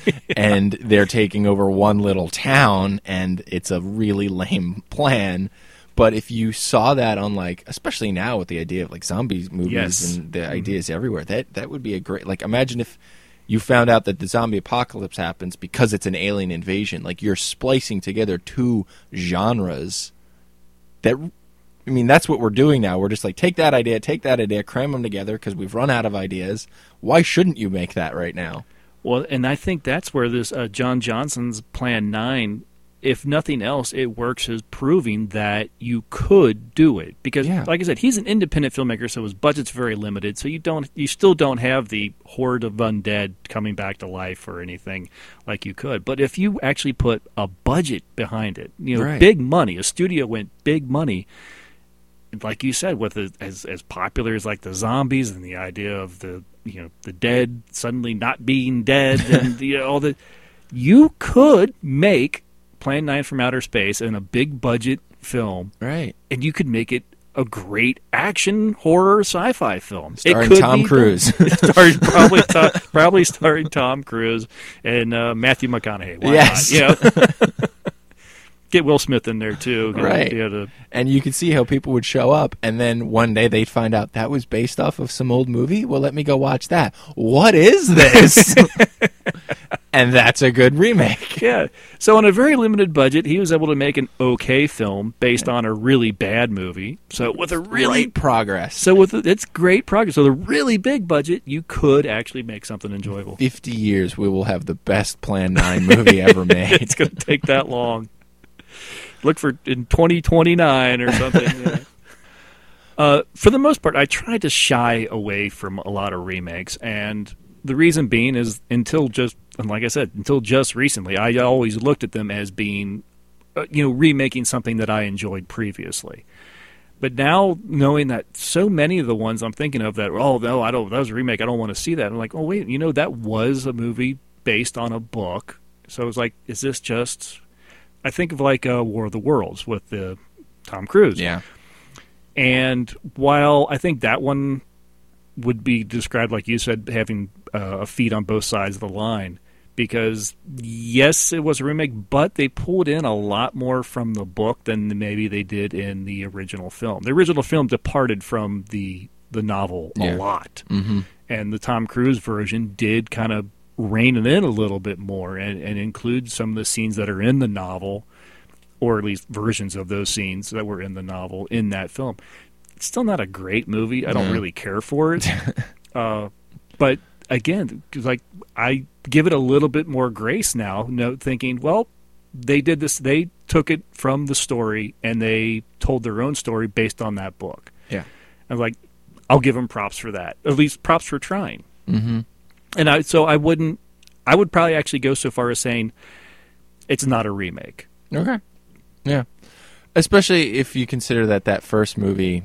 and they're taking over one little town, and it's a really lame plan. But if you saw that on like, especially now with the idea of like zombie movies Yes. and the ideas everywhere, that that would be a great, like, imagine if you found out that the zombie apocalypse happens because it's an alien invasion. Like, you're splicing together two genres that, I mean, that's what we're doing now. We're just like, take that idea, take that idea, cram them together because we've run out of ideas. Why shouldn't you make that right now? Well, and I think that's where this uh, John Johnson's Plan nine, if nothing else, it works as proving that you could do it. Because, Yeah. like I said, he's an independent filmmaker, so his budget's very limited. So you don't, you still don't have the horde of undead coming back to life or anything like you could. But if you actually put a budget behind it, you know, Right. big money, a studio went big money. Like you said, with the, as as popular as like the zombies and the idea of the you know the dead suddenly not being dead and you know, all the, you could make Plan nine from Outer Space in a big budget film, Right. and you could make it a great action horror sci-fi film. Starring it could Tom be Cruise. done. starring probably Tom, probably starring Tom Cruise and uh, Matthew McConaughey. Why Yes. not? You know? Get Will Smith in there, too. You know, Right. you know, to- And you could see how people would show up, and then one day they'd find out that was based off of some old movie. Well, let me go watch that. What is this? And that's a good remake. Yeah. So on a very limited budget, he was able to make an okay film based on a really bad movie. So with a really Great progress. so with a, it's great progress. So the really big budget, you could actually make something enjoyable. Fifty years, we will have the best Plan Nine movie ever made. It's going to take that long. Look for in twenty twenty-nine or something. Yeah. Uh, for the most part, I try to shy away from a lot of remakes, and the reason being is until just, and like I said, until just recently, I always looked at them as being, uh, you know, remaking something that I enjoyed previously. But now, knowing that so many of the ones I'm thinking of that, oh no, I don't, that was a remake, I don't want to see that. I'm like, oh wait, you know, that was a movie based on a book. So it's like, is this just? I think of like uh, War of the Worlds with the Tom Cruise. Yeah. And while I think that one would be described, like you said, having uh, a feet on both sides of the line, because yes, it was a remake, but they pulled in a lot more from the book than maybe they did in the original film. The original film departed from the the novel a Yeah. lot, Mm-hmm. and the Tom Cruise version did kind of rein it in a little bit more and, and include some of the scenes that are in the novel, or at least versions of those scenes that were in the novel in that film. It's still not a great movie. I don't No. really care for it. uh, but again, 'cause like I give it a little bit more grace now, no, thinking, well, they did this. They took it from the story and they told their own story based on that book. Yeah. I'm like, I'll give them props for that. At least props for trying. Mm-hmm. And I, so I wouldn't. I would probably actually go so far as saying it's not a remake. Okay. Yeah. Especially if you consider that that first movie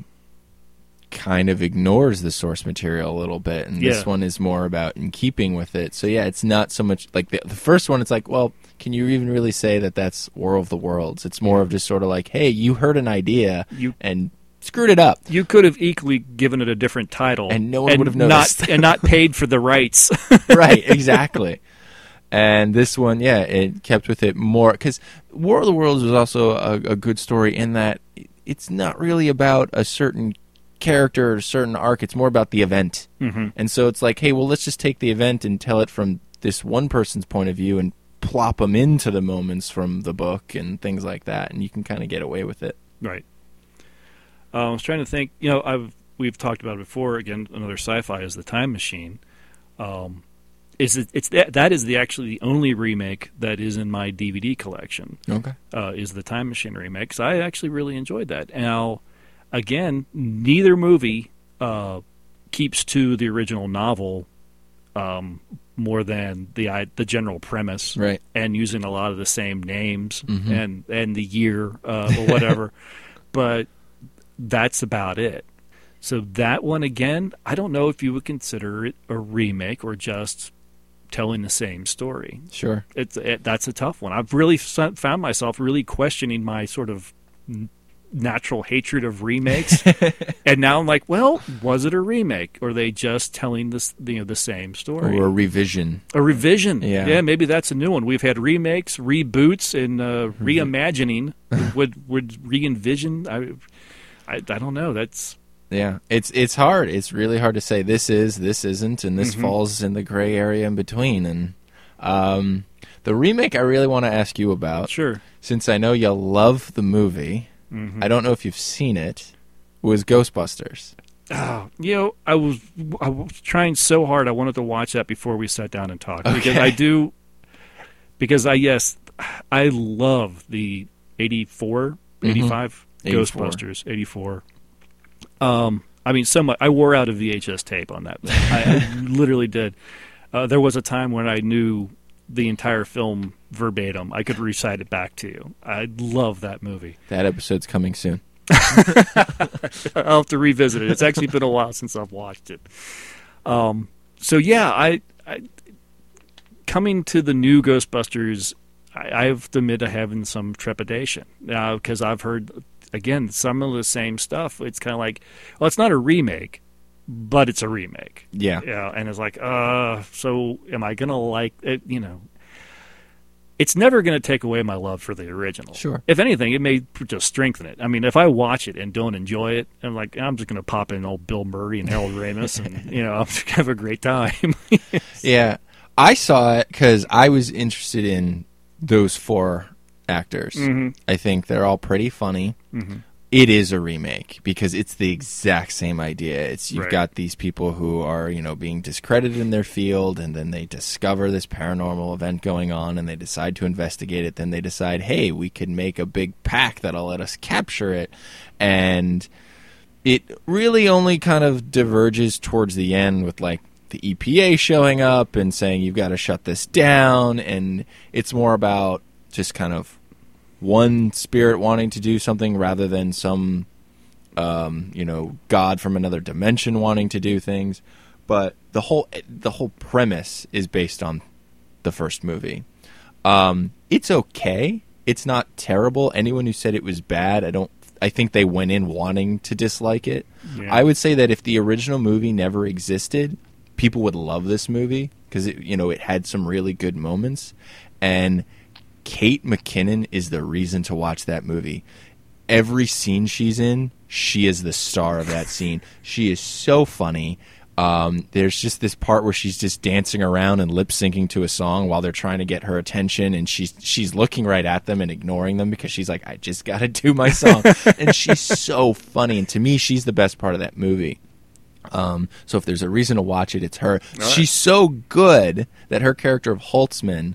kind of ignores the source material a little bit, and Yeah. this one is more about in keeping with it. So yeah, it's not so much like the, the first one. It's like, well, can you even really say that that's War of the Worlds? It's more of just sort of like, hey, you heard an idea You and screwed it up. you could have equally given it a different title, And no one would have noticed. not, and not paid for the rights. Right, exactly. And this one, yeah, it kept with it more, because War of the Worlds was also a, a good story in that it's not really about a certain character or a certain arc. It's more about the event. Mm-hmm. And so it's like, hey, well, let's just take the event and tell it from this one person's point of view and plop them into the moments from the book and things like that, and you can kind of get away with it. Right. Uh, I was trying to think. You know, I've we've talked about it before. Again, another sci-fi is the Time Machine. Um, is it? It's that that is the actually the only remake that is in my D V D collection. Okay. Uh, is the Time Machine remake? 'Cause I actually really enjoyed that. Now, again, neither movie uh, keeps to the original novel um, more than the I, the general premise, Right. and using a lot of the same names Mhm. and and the year uh, or whatever. But that's about it. So that one, again, I don't know if you would consider it a remake or just telling the same story. Sure. It's it, that's a tough one. I've really s- found myself really questioning my sort of n- natural hatred of remakes, and now I'm like, well, was it a remake, or are they just telling this, you know, the same story, Or a revision. a revision? Yeah. yeah, maybe that's a new one. We've had remakes, reboots, and uh, Mm-hmm. reimagining. would would re-envision? I, I I don't know. That's Yeah, it's it's hard. It's really hard to say this is, this isn't, and this Mhm. falls in the gray area in between. And um, the remake I really want to ask you about, sure. since I know you love the movie, Mhm. I don't know if you've seen it, was Ghostbusters. Oh, you know, I was I was trying so hard. I wanted to watch that before we sat down and talked because Okay. I do. Because I yes, I love the eighty-four, Mhm. eighty-five eighty-four. Ghostbusters, eighty-four. Um, I mean, so much. I wore out a V H S tape on that. I, I literally did. Uh, there was a time when I knew the entire film verbatim. I could recite it back to you. I love that movie. That episode's coming soon. I'll have to revisit it. It's actually been a while since I've watched it. Um, so yeah, I, I coming to the new Ghostbusters, I, I have to admit to having some trepidation because I've heard again some of the same stuff. It's kind of like, well, it's not a remake, but it's a remake. Yeah. Yeah, and it's like, uh, so am I gonna like it? You know, it's never going to take away my love for the original. Sure. If anything, it may just strengthen it. I mean, if I watch it and don't enjoy it, I'm like, I'm just going to pop in old Bill Murray and Harold Ramis, and you know, I'm just gonna have a great time. Yeah, I saw it because I was interested in those four actors. Mm-hmm. I think they're all pretty funny. Mm-hmm. It is a remake because it's the exact same idea. It's you've Right. got these people who are, you know, being discredited in their field, and then they discover this paranormal event going on, and they decide to investigate it. Then they decide, hey, we could make a big pack that'll let us capture it, and it really only kind of diverges towards the end with like the E P A showing up and saying you've got to shut this down, and it's more about just kind of one spirit wanting to do something rather than some, um, you know, god from another dimension wanting to do things. But the whole the whole premise is based on the first movie. Um, it's okay. It's not terrible. Anyone who said it was bad, I don't. I think they went in wanting to dislike it. Yeah. I would say that if the original movie never existed, people would love this movie because it, you know, it had some really good moments, and Kate McKinnon is the reason to watch that movie. Every scene she's in, she is the star of that scene. She is so funny. Um, there's just this part where she's just dancing around and lip syncing to a song while they're trying to get her attention, and she's she's looking right at them and ignoring them because she's like, I just got to do my song. And she's so funny, and to me, she's the best part of that movie. Um, so if there's a reason to watch it, it's her. All right. She's so good that her character of Holtzman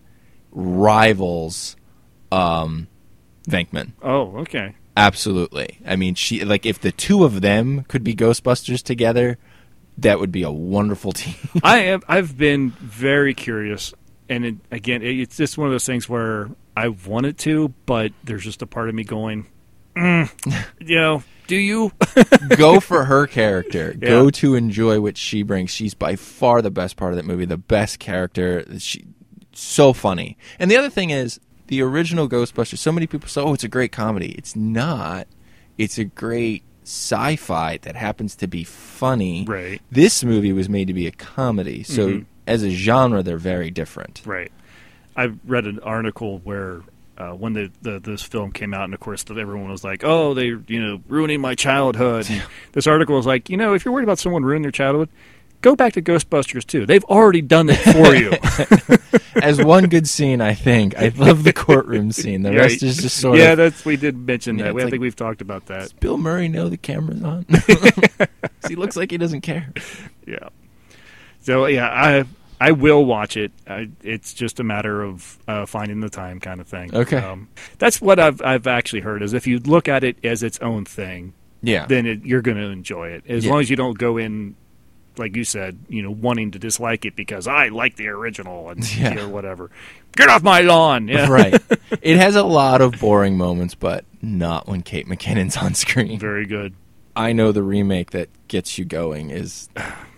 rivals um, Venkman. Oh, okay. Absolutely. I mean, she like if the two of them could be Ghostbusters together, that would be a wonderful team. I am. I've been very curious, and it, again, it, it's just one of those things where I wanted to, but there's just a part of me going, mm, you know, do you? Go for her character. Yeah. Go to enjoy what she brings. She's by far the best part of that movie. The best character. She so funny. And the other thing is, the original Ghostbusters, so many people say, oh, it's a great comedy. It's not. It's a great sci-fi that happens to be funny. Right. This movie was made to be a comedy. So Mhm. as a genre, they're very different. Right. I read an article where uh, when the, the this film came out, and of course everyone was like, "Oh, they you know ruining my childhood." And this article was like, you know, if you're worried about someone ruining their childhood, go back to Ghostbusters two. They've already done it for you. As one good scene, I think. I love the courtroom scene. The Yeah, rest is just sort yeah, of... that's we did mention Yeah, that. it's We, I like- think we've talked about that. Does Bill Murray know the camera's on? He looks like he doesn't care. Yeah. So yeah, I I will watch it. I, it's just a matter of uh, finding the time, kind of thing. Okay. Um, that's what I've I've actually heard is if you look at it as its own thing, Yeah. then it, you're going to enjoy it. As Yeah. long as you don't go in, like you said, you know, wanting to dislike it because I like the original and Yeah. you know, whatever. Get off my lawn. Yeah. Right. It has a lot of boring moments, but not when Kate McKinnon's on screen. Very good. I know the remake that gets you going is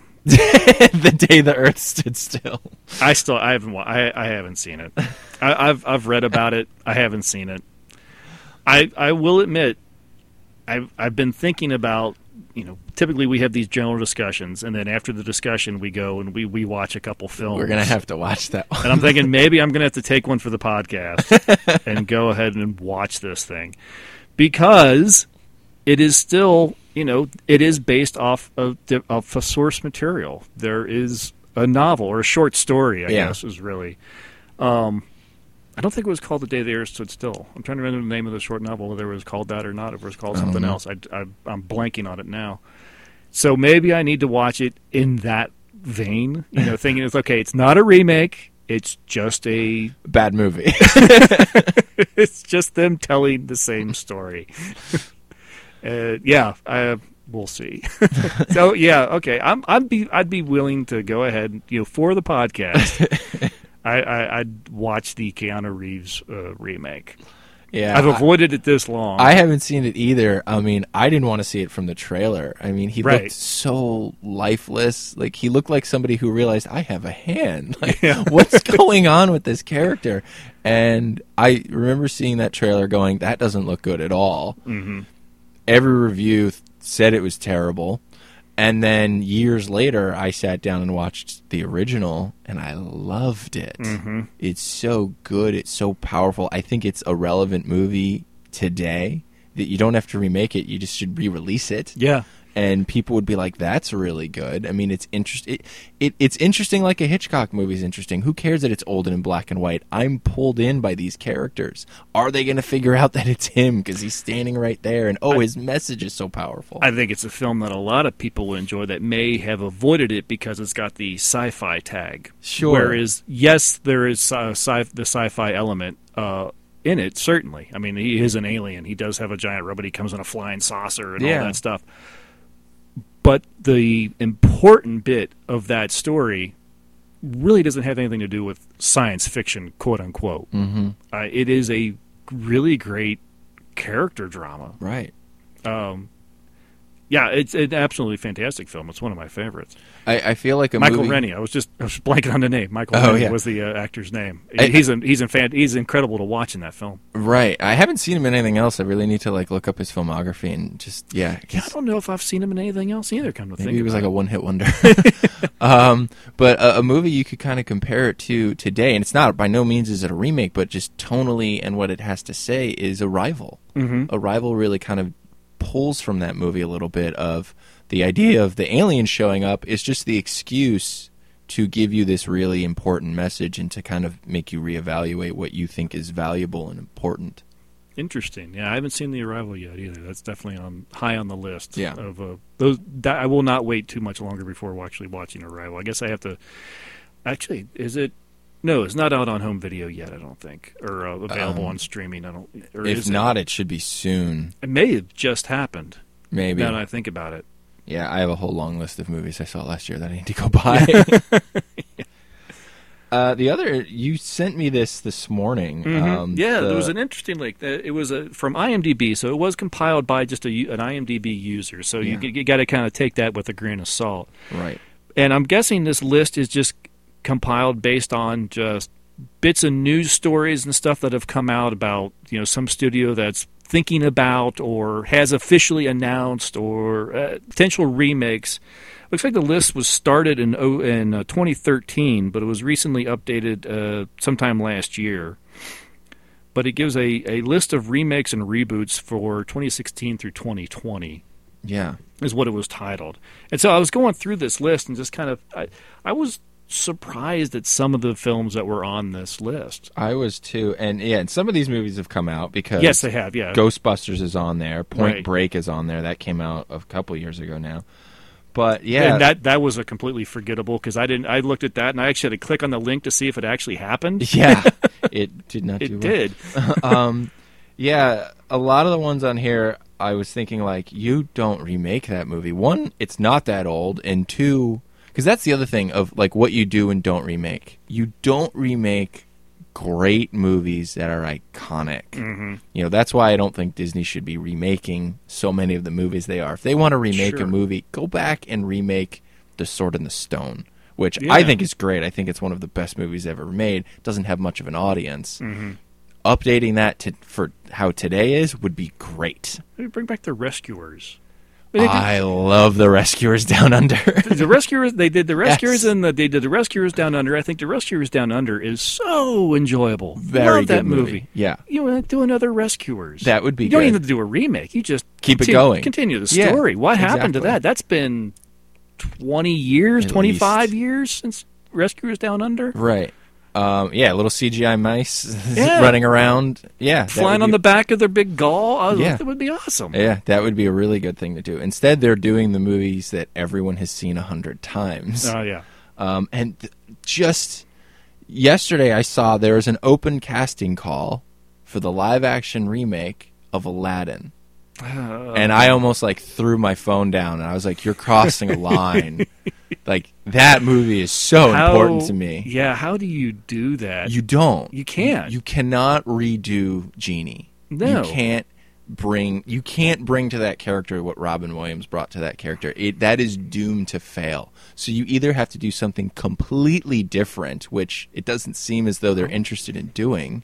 The Day the Earth Stood Still. I still I haven't wa- I I haven't seen it. I, I've I've read about it. I haven't seen it. I I will admit, I've I've been thinking about, you know, typically we have these general discussions, and then after the discussion we go and we, we watch a couple films. We're going to have to watch that one. And I'm thinking maybe I'm going to have to take one for the podcast and go ahead and watch this thing because it is still, you know, it is based off of, the- of a source material. There is a novel or a short story, I Yeah. guess, is really. Um, I don't think it was called The Day the Earth Stood Still. I'm trying to remember the name of the short novel, whether it was called that or not, if it was called I don't something know. else. I, I, I'm blanking on it now. So maybe I need to watch it in that vein, you know, thinking it's okay, it's not a remake, it's just a Bad movie. it's just them telling the same story. uh, yeah, I, we'll see. So yeah, okay, I'm I'd be I'd be willing to go ahead, you know, for the podcast. I, I I'd watch the Keanu Reeves uh, remake. Yeah. I've I- avoided it this long. I haven't seen it either. I mean, I didn't want to see it from the trailer. I mean, he Right. looked so lifeless. Like, he looked like somebody who realized, I have a hand. Like, Yeah. what's going on with this character? And I remember seeing that trailer going, that doesn't look good at all. Mhm. Every review th- said it was terrible. And then years later, I sat down and watched the original, and I loved it. Mm-hmm. It's so good. It's so powerful. I think it's a relevant movie today that you don't have to remake it. You just should re-release it. Yeah. And people would be like, "That's really good." I mean, it's interest. It, it it's interesting, like a Hitchcock movie is interesting. Who cares that it's old and in black and white? I'm pulled in by these characters. Are they going to figure out that it's him because he's standing right there? And oh, I, his message is so powerful. I think it's a film that a lot of people will enjoy that may have avoided it because it's got the sci-fi tag. Sure. Whereas, yes, there is uh, sci- the sci-fi element. Uh, In it, certainly. I mean, he is an alien. He does have a giant robot. He comes in a flying saucer and Yeah. all that stuff. But the important bit of that story really doesn't have anything to do with science fiction, quote unquote. Mm-hmm. Uh, it is a really great character drama. Right. Um, yeah, it's an absolutely fantastic film. It's one of my favorites. I, I feel like a Michael movie... Rennie. I was just I was blanking on the name. Michael Oh, Rennie yeah. was the uh, actor's name. I- he's an, he's in fan, he's incredible to watch in that film. Right. I haven't seen him in anything else. I really need to like look up his filmography and just yeah. Yeah, I don't know if I've seen him in anything else either. Come to Maybe think, he was about like a it. one-hit wonder. um, but a, a movie you could kind of compare it to today, and it's not by no means is it a remake, but just tonally and what it has to say is Arrival. Mhm. Arrival really kind of pulls from that movie a little bit of the idea of the aliens showing up is just the excuse to give you this really important message and to kind of make you reevaluate what you think is valuable and important. Interesting. Yeah, I haven't seen The Arrival yet either. That's definitely on high on the list. Yeah. Of uh, those, that, I will not wait too much longer before actually watching Arrival. I guess I have to. Actually, is it? No, it's not out on home video yet. I don't think, or uh, available Um, on streaming. I don't. Or If is not, it should be soon. it? It may have just happened. Maybe. Now that I think about it. Yeah, I have a whole long list of movies I saw last year that I need to go buy. uh, the other, you sent me this this morning. Mhm. Um, yeah, the- there was an interesting link. Uh, It was a, from IMDb, so it was compiled by just a, u- an IMDb user. So Yeah. you, you got to kind of take that with a grain of salt. Right. And I'm guessing this list is just compiled based on just bits of news stories and stuff that have come out about, you know, some studio that's thinking about or has officially announced or uh, potential remakes. Looks like the list was started in oh, in uh, twenty thirteen, but it was recently updated uh, sometime last year. But it gives a, a list of remakes and reboots for twenty sixteen through twenty twenty. Yeah. Is what it was titled. And so I was going through this list and just kind of, I, I was surprised at some of the films that were on this list. I was too. And yeah, and some of these movies have come out because Yes, they have, yeah. Ghostbusters is on there. Point Right. Break is on there. That came out a couple years ago now. But yeah. And that, that was a completely forgettable because I didn't. I looked at that and I actually had to click on the link to see if it actually happened. yeah. It did not do It well. did. um, yeah, a lot of the ones on here, I was thinking, like, you don't remake that movie. One, it's not that old, and two, because that's the other thing of, like, what you do and don't remake. You don't remake great movies that are iconic. Mm-hmm. You know, that's why I don't think Disney should be remaking so many of the movies they are. If they want to remake Sure. a movie, go back and remake The Sword in the Stone, which Yeah. I think is great. I think it's one of the best movies ever made. Doesn't have much of an audience. Mm-hmm. Updating that to, for how today is would be great. Maybe bring back the Rescuers. I mean, they did- I love the Rescuers Down Under. the Rescuers, they did the Rescuers Yes. and the, they did the Rescuers Down Under. I think the Rescuers Down Under is so enjoyable. Very Love that good movie. Yeah. You want to do another Rescuers? That would be You don't good. even have to do a remake. You just Keep it continue, going. Continue the Yeah, story. What happened to exactly. that? That's been twenty years, At twenty-five least. years since Rescuers Down Under. Right. Um, yeah, little C G I mice Yeah. running around. Yeah. that Flying would on be- the back of their big gull. Oh, Yeah. That would be awesome. Yeah, that would be a really good thing to do. Instead, they're doing the movies that everyone has seen a hundred times. Oh, yeah. Um, and th- just yesterday, I saw there was an open casting call for the live-action remake of Aladdin. Uh, And I almost like threw my phone down, and I was like, "You're crossing a line." Like, that movie is so how- important to me. Yeah, how do you do that? You don't. You can't. You, you cannot redo Genie. No. You can't bring. You can't bring to that character what Robin Williams brought to that character. It that is doomed to fail. So you either have to do something completely different, which it doesn't seem as though they're interested in doing,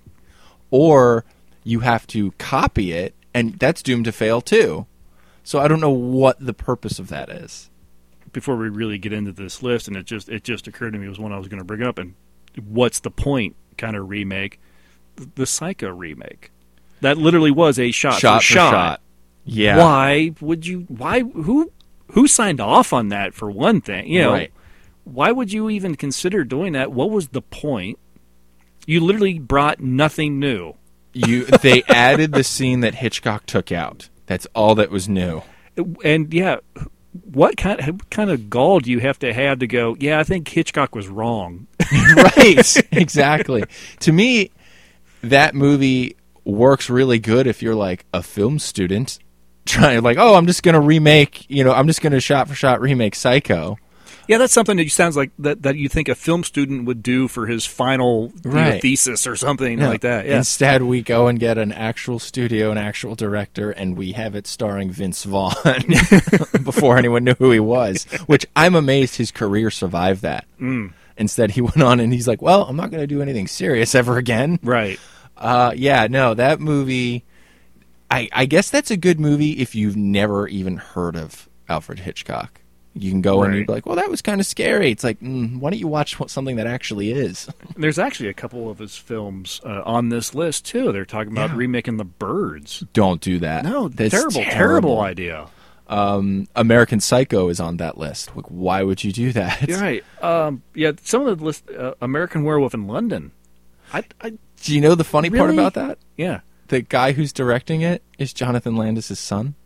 or you have to copy it, and that's doomed to fail too. So I don't know what the purpose of that is. before we really get into this list, and it just it just occurred to me, was one I was going to bring up, and what's the point kind of remake, the Psycho remake. That literally was a shot, shot for for shot. shot. Yeah. Why would you, why, who, who signed off on that, for one thing? You know, Right. why would you even consider doing that? What was the point? You literally brought nothing new. You they added the scene that Hitchcock took out. That's all that was new. And yeah, what kind what kind of gall do you have to have to go, yeah, I think Hitchcock was wrong? Right. Exactly. To me, that movie works really good if you're like a film student trying like, oh, I'm just going to remake, you know, I'm just going to shot for shot remake Psycho. Yeah, that's something that sounds like that, that you think a film student would do for his final you know, Right. thesis or something No, like that. Yeah. Instead, we go and get an actual studio, an actual director, and we have it starring Vince Vaughn before anyone knew who he was, which I'm amazed his career survived that. Mm. Instead, he went on and he's like, well, I'm not going to do anything serious ever again. Right. Uh, yeah, no, that movie, I, I guess that's a good movie if you've never even heard of Alfred Hitchcock. You can go and Right. you'd be like, well, that was kind of scary. It's like, mm, why don't you watch what, something that actually is? There's actually a couple of his films uh, on this list, too. They're talking about Yeah. remaking The Birds. Don't do that. No, That's terrible, terrible idea. Um, American Psycho is on that list. Like, why would you do that? You're right. Um, yeah, some of the list, uh, American Werewolf in London. I, I, Do you know the funny part Really? about that? yeah. The guy who's directing it is Jonathan Landis' son.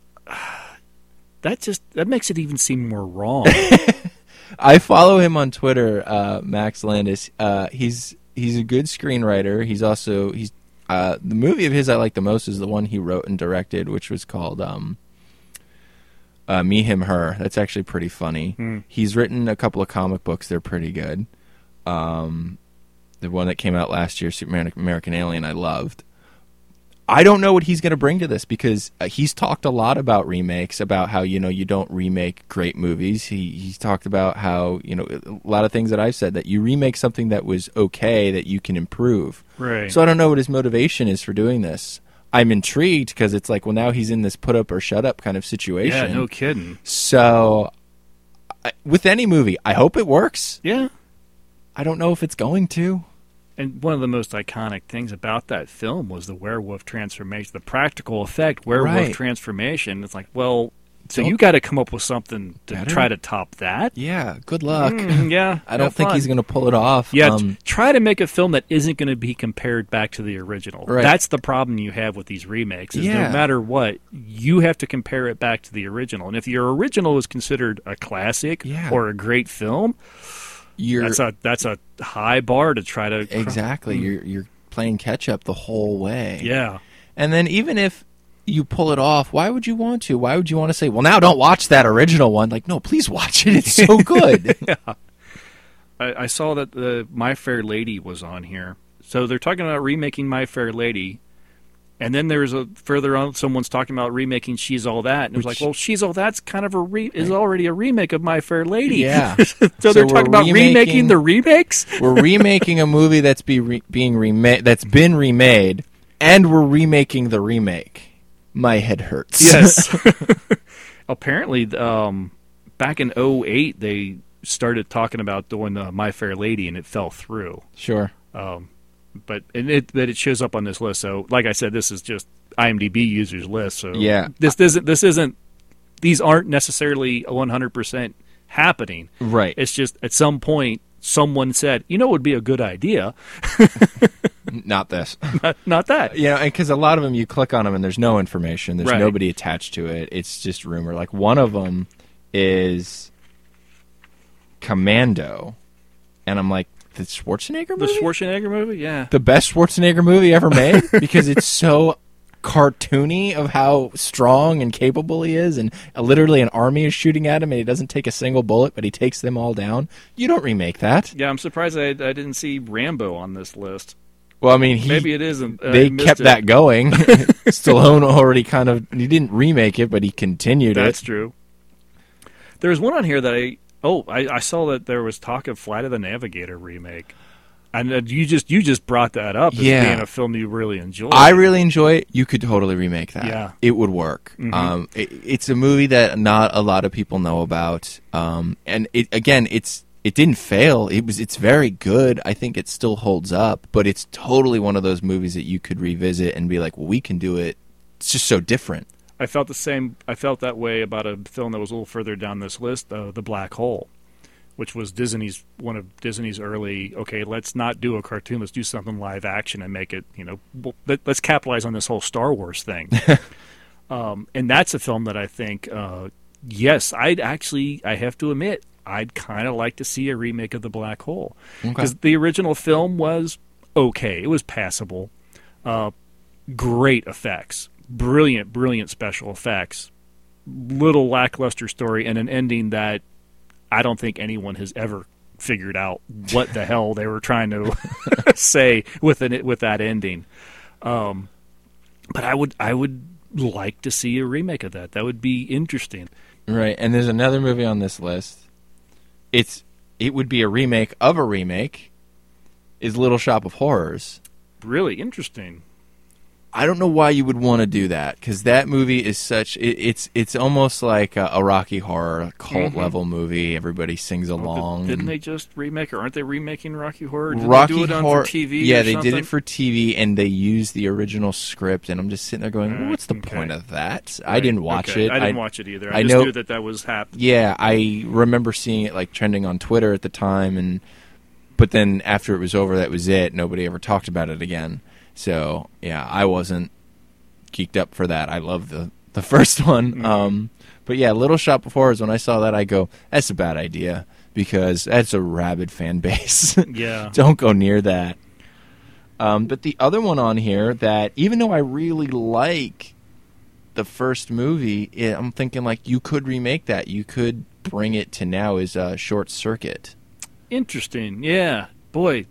That just that makes it even seem more wrong. I follow him on Twitter, uh, Max Landis. Uh, he's he's a good screenwriter. He's also he's uh, the movie of his I like the most is the one he wrote and directed, which was called um, uh, Me, Him, Her. That's actually pretty funny. Hmm. He's written a couple of comic books. They're pretty good. Um, the one that came out last year, Superman American Alien, I loved. I don't know what he's going to bring to this because uh, he's talked a lot about remakes, about how, you know, you don't remake great movies. He he's talked about how, you know, a lot of things that I've said, that you remake something that was okay, that you can improve. Right. So I don't know what his motivation is for doing this. I'm intrigued because it's like, well, now he's in this put up or shut up kind of situation. Yeah, no kidding. So I, with any movie, I hope it works. Yeah. I don't know if it's going to. And one of the most iconic things about that film was the werewolf transformation, the practical effect werewolf Right. transformation. It's like, well, so Don't- you got to come up with something to Better? try to top that. Yeah, good luck. Mm, yeah, I don't have think fun. he's going to pull it off. Yeah, Um, t- try to make a film that isn't going to be compared back to the original. Right. That's the problem you have with these remakes. Is Yeah. no matter what, you have to compare it back to the original. And if your original is considered a classic Yeah. or a great film, you're that's a that's a high bar to try to exactly you're you're playing catch up the whole way. Yeah. And then even if you pull it off, why would you want to? Why would you want to say, well, now don't watch that original one? Like, no, please watch it. It's so good. I, I saw that the My Fair Lady was on here. So they're talking about remaking My Fair Lady. And then there's a further on, someone's talking about remaking She's All That, and it was Which- like, well, She's All That's kind of a re- is already a remake of My Fair Lady. Yeah. so, So they're we're talking about remaking, remaking- the remakes. We're remaking a movie that's be re- being remade, that's been remade, and we're remaking the remake. My head hurts. Yes. Apparently, um, back in oh eight, they started talking about doing uh, My Fair Lady, and it fell through. Sure. Um, but and it that it shows up on this list. So, like I said, this is just IMDb users list. So Yeah. this isn't this isn't these aren't necessarily one hundred percent happening. Right. It's just at some point someone said, you know, it would be a good idea. Not this. not, not that. You know, because a lot of them, you click on them and there's no information. There's Right. nobody attached to it. It's just rumor. Like one of them is Commando, and I'm like, the Schwarzenegger The movie, Schwarzenegger movie, yeah. the best Schwarzenegger movie ever made, because it's so cartoony of how strong and capable he is, and uh, literally an army is shooting at him, and he doesn't take a single bullet, but he takes them all down. You don't remake that. Yeah, I'm surprised I, I didn't see Rambo on this list. Well, I mean, he, Maybe it isn't. uh, they I missed kept it. that going. Stallone already kind of, he didn't remake it, but he continued That's it. true. There's one on here that I oh I, I saw that there was talk of Flight of the Navigator remake. And uh, you just you just brought that up as Yeah. being a film you really enjoy. I really enjoy it. You could totally remake that. Yeah. It would work. Mhm. Um, it, it's a movie that not a lot of people know about. Um, and it, again, it's it didn't fail. It was it's very good. I think it still holds up. But it's totally one of those movies that you could revisit and be like, well, we can do it. It's just so different. I felt the same. I felt that way about a film that was a little further down this list, uh, The Black Hole, which was Disney's one of Disney's early. Okay, let's not do a cartoon. Let's do something live action and make it. You know, well, let, let's capitalize on this whole Star Wars thing. um, and that's a film that I think, uh, yes, I'd actually. I have to admit, I'd kind of like to see a remake of The Black Hole because Okay. the original film was okay. It was passable. Uh, great effects. Brilliant, brilliant special effects. Little lackluster story and an ending that I don't think anyone has ever figured out what the hell they were trying to say with an, with that ending. Um, but I would I would like to see a remake of that. That would be interesting. Right. And there's another movie on this list. It's it would be a remake of a remake. Is Little Shop of Horrors. Really interesting. I don't know why you would want to do that because that movie is such. It, it's it's almost like a, a Rocky Horror cult Mhm. level movie. Everybody sings Well, along. did, didn't they just remake, or aren't they remaking Rocky Horror? Did Rocky they do it on Horror, for T V? yeah, or they something? did it for T V, and they used the original script. And I'm just sitting there going, well, "What's the Okay. point of that?" I Right, didn't watch okay. it. I didn't watch it either. I, I just know- knew that that was happening. Yeah, I remember seeing it like trending on Twitter at the time, and but then after it was over, that was it. Nobody ever talked about it again. So yeah, I wasn't geeked up for that. I love the the first one. Mhm. Um, but yeah, Little Shop of Horrors. When I saw that, I go, "That's a bad idea," because that's a rabid fan base. Yeah. Don't go near that. Um, but the other one on here that, even though I really like the first movie, it, I'm thinking like you could remake that. You could bring it to now is uh, Short Circuit. Interesting. Yeah. Boy,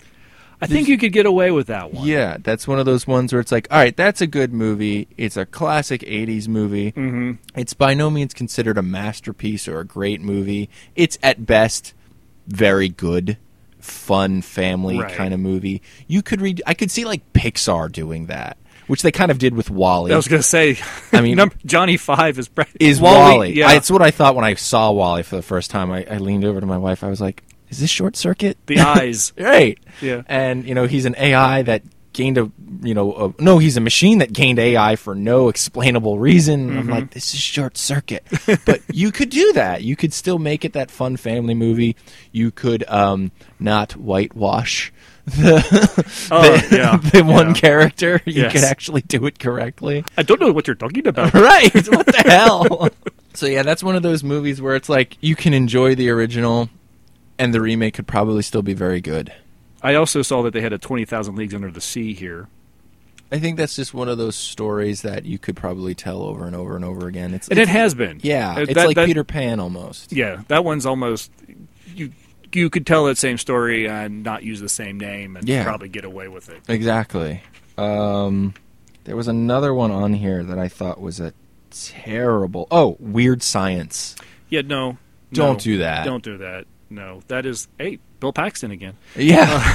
I think you could get away with that one. Yeah, that's one of those ones where it's like, all right, that's a good movie. It's a classic eighties movie. Mm-hmm. It's by no means considered a masterpiece or a great movie. It's at best very good, fun family Right. kind of movie. You could read. I could see like Pixar doing that, which they kind of did with Wall-E. I was going to say, I mean, number, Johnny Five is is Wall-E, Wall-E. Yeah, I, it's what I thought when I saw Wall-E for the first time. I, I leaned over to my wife. I was like, "Is this Short Circuit?" the eyes. Right. Yeah. And, you know, he's an A I that gained a, you know, a, no, he's a machine that gained A I for no explainable reason. Mm-hmm. I'm like, this is Short Circuit. But you could do that. You could still make it that fun family movie. You could um, not whitewash the, Oh, the, yeah. the one Yeah. character. You Yes. could actually do it correctly. I don't know what you're talking about. Right. What the hell? So, yeah, that's one of those movies where it's like you can enjoy the original and the remake could probably still be very good. I also saw that they had a twenty thousand Leagues Under the Sea here. I think that's just one of those stories that you could probably tell over and over and over again. It's And it's- it has been. yeah, Uh, it's that- like that- Peter Pan almost. Yeah, that one's almost... You you could tell that same story and not use the same name and Yeah. probably get away with it. Exactly. Um, there was another one on here that I thought was a terrible. Oh, Weird Science. Yeah, no. Don't no, do that. Don't do that. No, that is... Hey, Bill Paxton again. Yeah.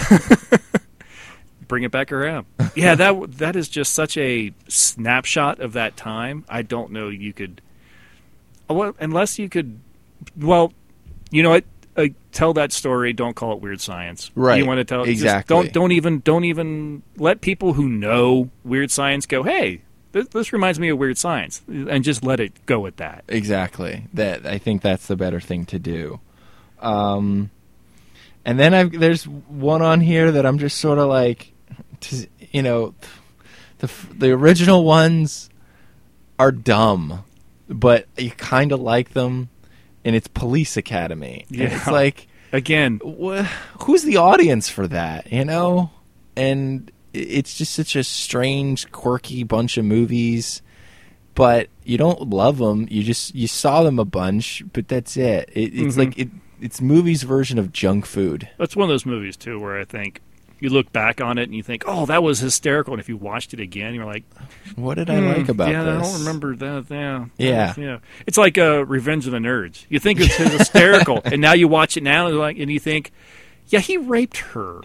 Bring it back around. Yeah, that that is just such a snapshot of that time. I don't know you could, well, unless you could. Well, you know what? Uh, tell that story. Don't call it Weird Science. Right. You want to tell just Exactly. don't don't even don't even let people who know Weird Science go. Hey, this, this reminds me of Weird Science, and just let it go at that. Exactly. That I think that's the better thing to do. Um, and then I've, there's one on here that I'm just sort of like, t- you know, the the original ones are dumb, but you kind of like them, and it's Police Academy. And Yeah. it's like, Again, wh- who's the audience for that? You know, and it's just such a strange, quirky bunch of movies. But you don't love them. You just you saw them a bunch, but that's it. it it's Mhm. like it. It's movies' version of junk food. that's one of those movies too where I think you look back on it and you think, oh, that was hysterical, and if you watched it again, you're like, What did I Hmm, like about yeah, this? I don't remember that. Yeah, Yeah. yeah. It's like uh, Revenge of the Nerds. You think it's hysterical, and now you watch it now, and like, and you think, Yeah, he raped her.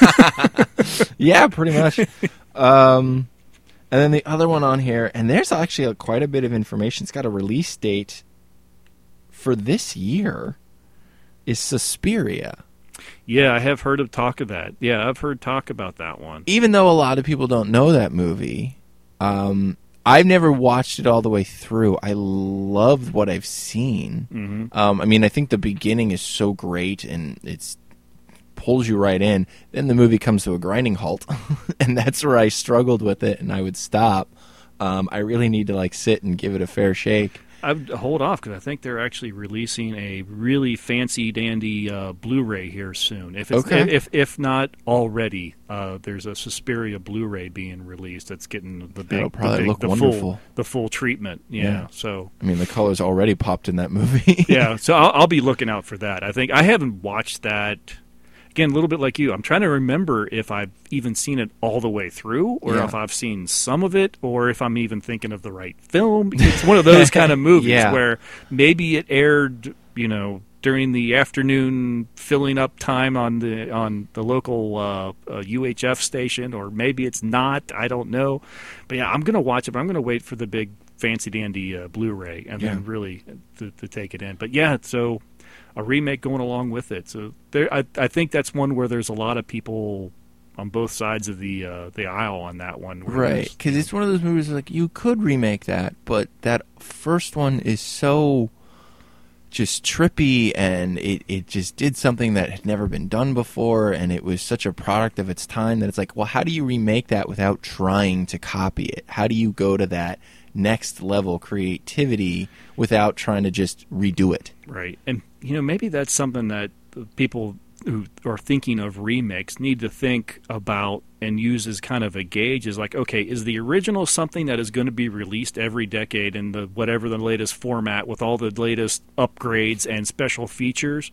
Yeah, pretty much. um, and then the other one on here, and there's actually a, quite a bit of information. It's got a release date for this year, is Suspiria. Yeah, I have heard of talk of that. Yeah, I've heard talk about that one. Even though a lot of people don't know that movie, um, I've never watched it all the way through. I loved what I've seen. Mm-hmm. Um, I mean, I think the beginning is so great, and it's pulls you right in. Then the movie comes to a grinding halt, and that's where I struggled with it, and I would stop. Um, I really need to like sit and give it a fair shake. I would hold off because I think they're actually releasing a really fancy dandy uh, Blu-ray here soon. If it's, Okay. if if not already, uh, there's a Suspiria Blu-ray being released that's getting the big, That'll probably the, big look the wonderful. full, the full treatment. Yeah. Yeah. So I mean, the colors already popped in that movie. yeah. So I'll, I'll be looking out for that. I think I haven't watched that. Again, a little bit like you. I'm trying to remember if I've even seen it all the way through, or Yeah. if I've seen some of it, or if I'm even thinking of the right film. It's one of those kind of movies Yeah. where maybe it aired, you know, during the afternoon filling up time on the on the local uh, uh, U H F station, or maybe it's not. I don't know. But yeah, I'm gonna watch it. But I'm gonna wait for the big fancy dandy uh, Blu-ray and Yeah. then really to, to take it in. But yeah, so. A remake going along with it, so there. I, I think that's one where there's a lot of people on both sides of the uh, the aisle on that one. where Right, there's- because it's one of those movies like you could remake that, but that first one is so just trippy, and it, it just did something that had never been done before, and it was such a product of its time that it's like, well, how do you remake that without trying to copy it? How do you go to that next level creativity without trying to just redo it? Right, and you know maybe that's something that the people who are thinking of remakes need to think about and use as kind of a gauge. Is like, okay, is the original something that is going to be released every decade in the whatever the latest format with all the latest upgrades and special features,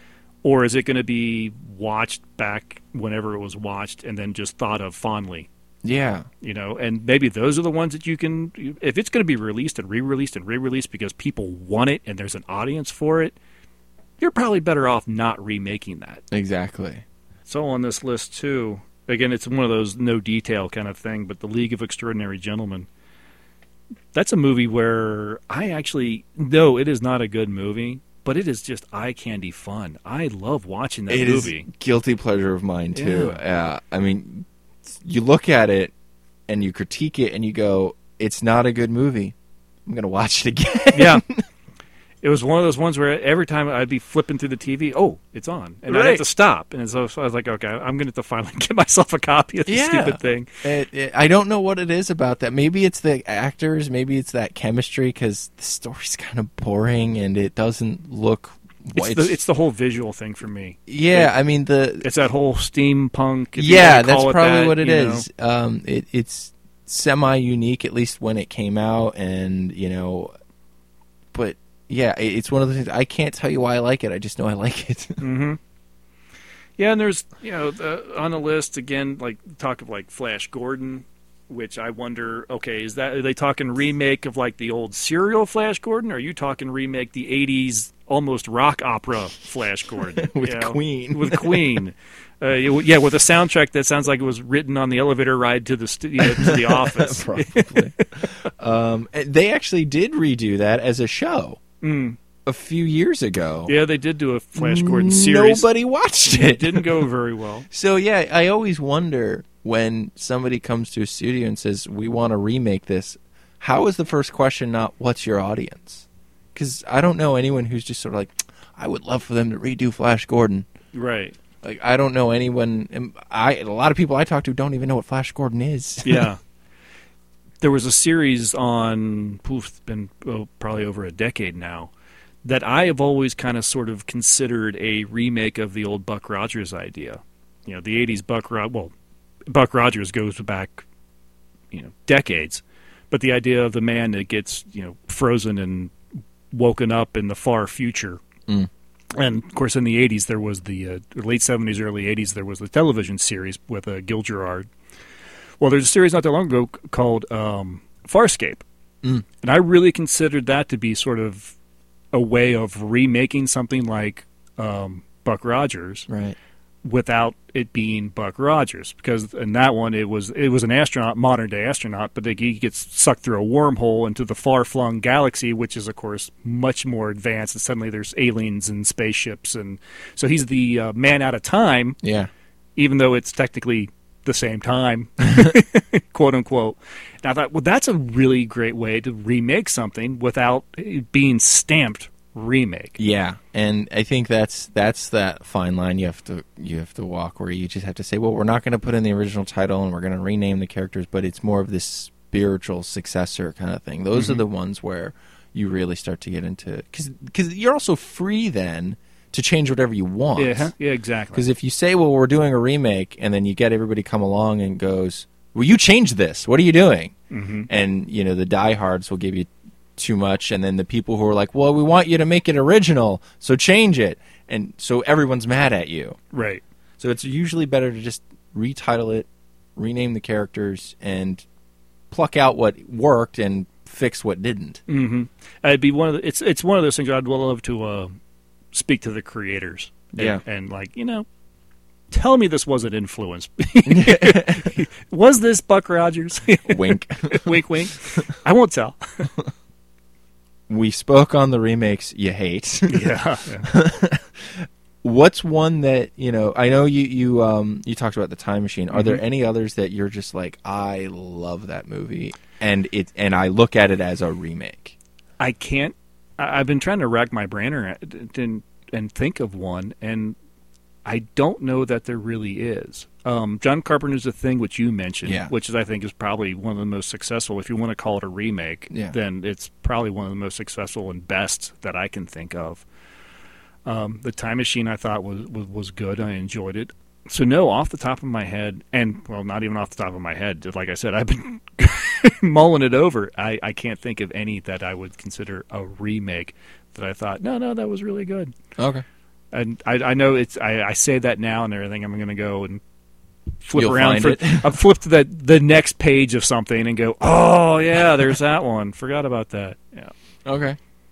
or is it going to be watched back whenever it was watched and then just thought of fondly? Yeah. You know, and maybe those are the ones that you can, if it's going to be released and re-released and re-released because people want it and there's an audience for it, you're probably better off not remaking that. Exactly. So on this list too, again, it's one of those no detail kind of thing, but The League of Extraordinary Gentlemen, that's a movie where I actually, no, it is not a good movie, but it is just eye candy fun. I love watching that It movie. is guilty pleasure of mine too. Yeah. Yeah. I mean, you look at it and you critique it and you go, it's not a good movie. I'm going to watch it again. Yeah. It was one of those ones where every time I'd be flipping through the T V, oh, it's on. And I'd have Right. to stop. And so, so I was like, okay, I'm going to have to finally get myself a copy of this Yeah. stupid thing. It, it, I don't know what it is about that. Maybe it's the actors. Maybe it's that chemistry because the story's kind of boring and it doesn't look... It's, the, it's the whole visual thing for me. yeah, I mean, the... It's that whole steampunk. if you Yeah, wanna that's call it probably that, what it you know. is. Um, it, it's semi-unique, at least when it came out, and, you know... But, yeah, it, it's one of the things... I can't tell you why I like it. I just know I like it. Mm-hmm. Yeah, and there's, you know, the, on the list, again, like, talk of, like, Flash Gordon, which I wonder, okay, is that, are they talking remake of, like, the old serial Flash Gordon, or are you talking remake the eighties almost rock opera Flash Gordon? With You know, Queen. With Queen. Uh, yeah, with a soundtrack that sounds like it was written on the elevator ride to the stu- you know, to the office. Probably. um, they actually did redo that as a show Mm. a few years ago. Yeah, they did do a Flash Gordon series. Nobody watched It it. didn't go very well. So, yeah, I always wonder when somebody comes to a studio and says, we want to remake this, how is the first question not, what's your audience? Because I don't know anyone who's just sort of like, I would love for them to redo Flash Gordon. Right. Like, I don't know anyone. and I A lot of people I talk to don't even know what Flash Gordon is. Yeah. There was a series on, poof, it's been oh, probably over a decade now, that I have always kind of sort of considered a remake of the old Buck Rogers idea. You know, the eighties Buck Rogers, well, Buck Rogers goes back, you know, decades. But the idea of the man that gets, you know, frozen and woken up in the far future. Mm. And, of course, in the eighties, there was the uh, late seventies, early eighties, there was the television series with uh, Gil Gerard. Well, there's a series not that long ago c- called um, Farscape. Mm. And I really considered that to be sort of a way of remaking something like um, Buck Rogers. Right. without it being Buck Rogers, because in that one it was it was an astronaut, modern day astronaut, but he gets sucked through a wormhole into the far flung galaxy, which is of course much more advanced, and suddenly there's aliens and spaceships, and so he's the uh, man out of time. Yeah. Even though it's technically the same time, quote unquote. And I thought, well, that's a really great way to remake something without it being stamped remake. Yeah, and I think that's that's that fine line you have to you have to walk, where you just have to say, well, we're not going to put in the original title and we're going to rename the characters, but it's more of this spiritual successor kind of thing. Those mm-hmm. are the ones where you really start to get into, because because you're also free then to change whatever you want. Yeah, yeah, exactly. Because if you say, well, we're doing a remake, and then you get everybody come along and goes, well, you changed this. What are you doing? Mm-hmm. And you know the diehards will give you too much, and then the people who are like, well, we want you to make it original, so change it, and so everyone's mad at you. Right. So it's usually better to just retitle it, rename the characters, and pluck out what worked and fix what didn't. Mm-hmm. It'd be one of the, it's it's one of those things I'd love to uh, speak to the creators. And, yeah. And like, you know, tell me this wasn't influenced. Was this Buck Rogers? Wink. Wink, wink. I won't tell. We spoke on the remakes you hate. Yeah. yeah. What's one that, you know, I know you you um you talked about The Time Machine. Are mm-hmm. there any others that you're just like, I love that movie, and it and I look at it as a remake? I can't. I, I've been trying to rack my brain around and and think of one, and I don't know that there really is. Um, John Carpenter's The Thing, which you mentioned, yeah. which is, I think, is probably one of the most successful. If you want to call it a remake, yeah. then it's probably one of the most successful and best that I can think of. Um, the Time Machine, I thought, was, was was good. I enjoyed it. So, no, off the top of my head, and, well, not even off the top of my head, just like I said, I've been mulling it over. I, I can't think of any that I would consider a remake that I thought, no, no, that was really good. Okay. And I, I know it's. I, I say that now and everything. I'm going to go and flip You'll around. find For, it. I'll flip to that the next page of something and go, oh yeah, there's that one. Forgot about that. Yeah. Okay.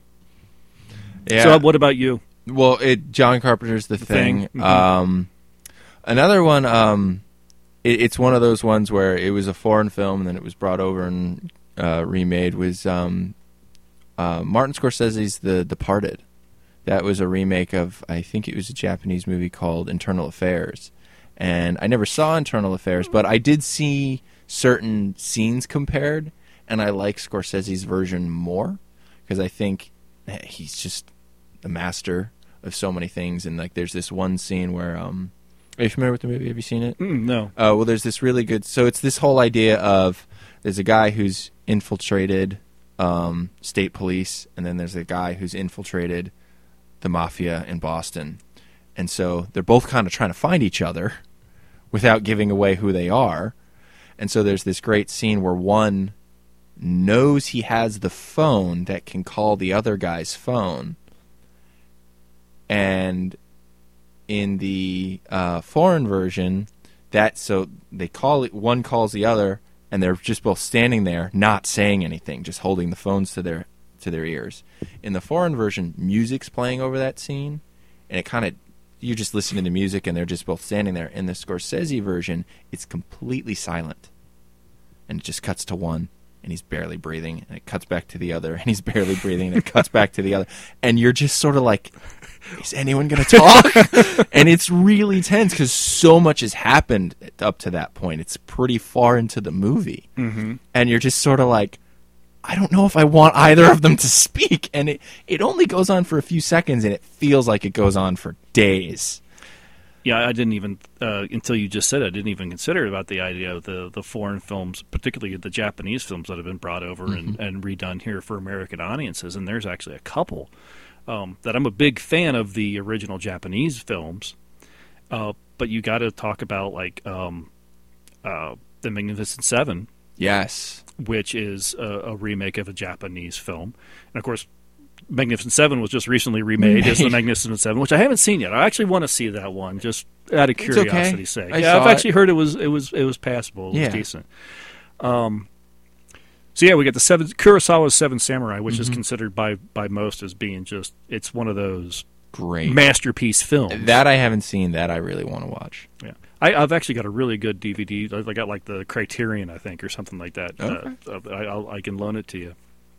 Yeah. So what about you? Well, it John Carpenter's The, The Thing. Thing. Mm-hmm. Um, another one. Um, it, it's one of those ones where it was a foreign film and then it was brought over and uh, remade. Was um, uh, Martin Scorsese's The Departed. That was a remake of, I think it was a Japanese movie called Internal Affairs. And I never saw Internal Affairs, but I did see certain scenes compared, and I like Scorsese's version more, because I think he's just a master of so many things. And like, there's this one scene where, um, are you familiar with the movie? Have you seen it? Mm, no. Uh, well, there's this really good, so it's this whole idea of, there's a guy who's infiltrated um, state police, and then there's a guy who's infiltrated the mafia in Boston. And so they're both kind of trying to find each other without giving away who they are. And so there's this great scene where one knows he has the phone that can call the other guy's phone. And in the uh, foreign version, that so they call it, one calls the other, and they're just both standing there, not saying anything, just holding the phones to their to their ears. In the foreign version, music's playing over that scene, and it kind of, you're just listening to music and they're just both standing there. In the Scorsese version, it's completely silent, and it just cuts to one, and he's barely breathing, and it cuts back to the other, and he's barely breathing, and it cuts back to the other, and you're just sort of like, is anyone going to talk? And it's really tense because so much has happened up to that point. It's pretty far into the movie, mm-hmm. and you're just sort of like, I don't know if I want either of them to speak. And it, it only goes on for a few seconds, and it feels like it goes on for days. Yeah, I didn't even, uh, until you just said it, I didn't even consider about the idea of the, the foreign films, particularly the Japanese films that have been brought over mm-hmm. and, and redone here for American audiences. And there's actually a couple um, that I'm a big fan of the original Japanese films. Uh, but you got to talk about, like, um, uh, The Magnificent Seven. Yes. Which is a, a remake of a Japanese film. And, of course, Magnificent Seven was just recently remade as The Magnificent Seven, which I haven't seen yet. I actually want to see that one, just out of curiosity's okay. sake. I yeah, saw I've actually it. heard it was it was it was passable. It was yeah. decent. Um, so yeah, we got the seven Kurosawa's Seven Samurai, which mm-hmm. is considered by by most as being just, it's one of those great. masterpiece films. That I haven't seen. That I really want to watch. Yeah, I, I've actually got a really good D V D. I got like the Criterion, I think, or something like that. Okay. Uh, I, I'll, I can loan it to you.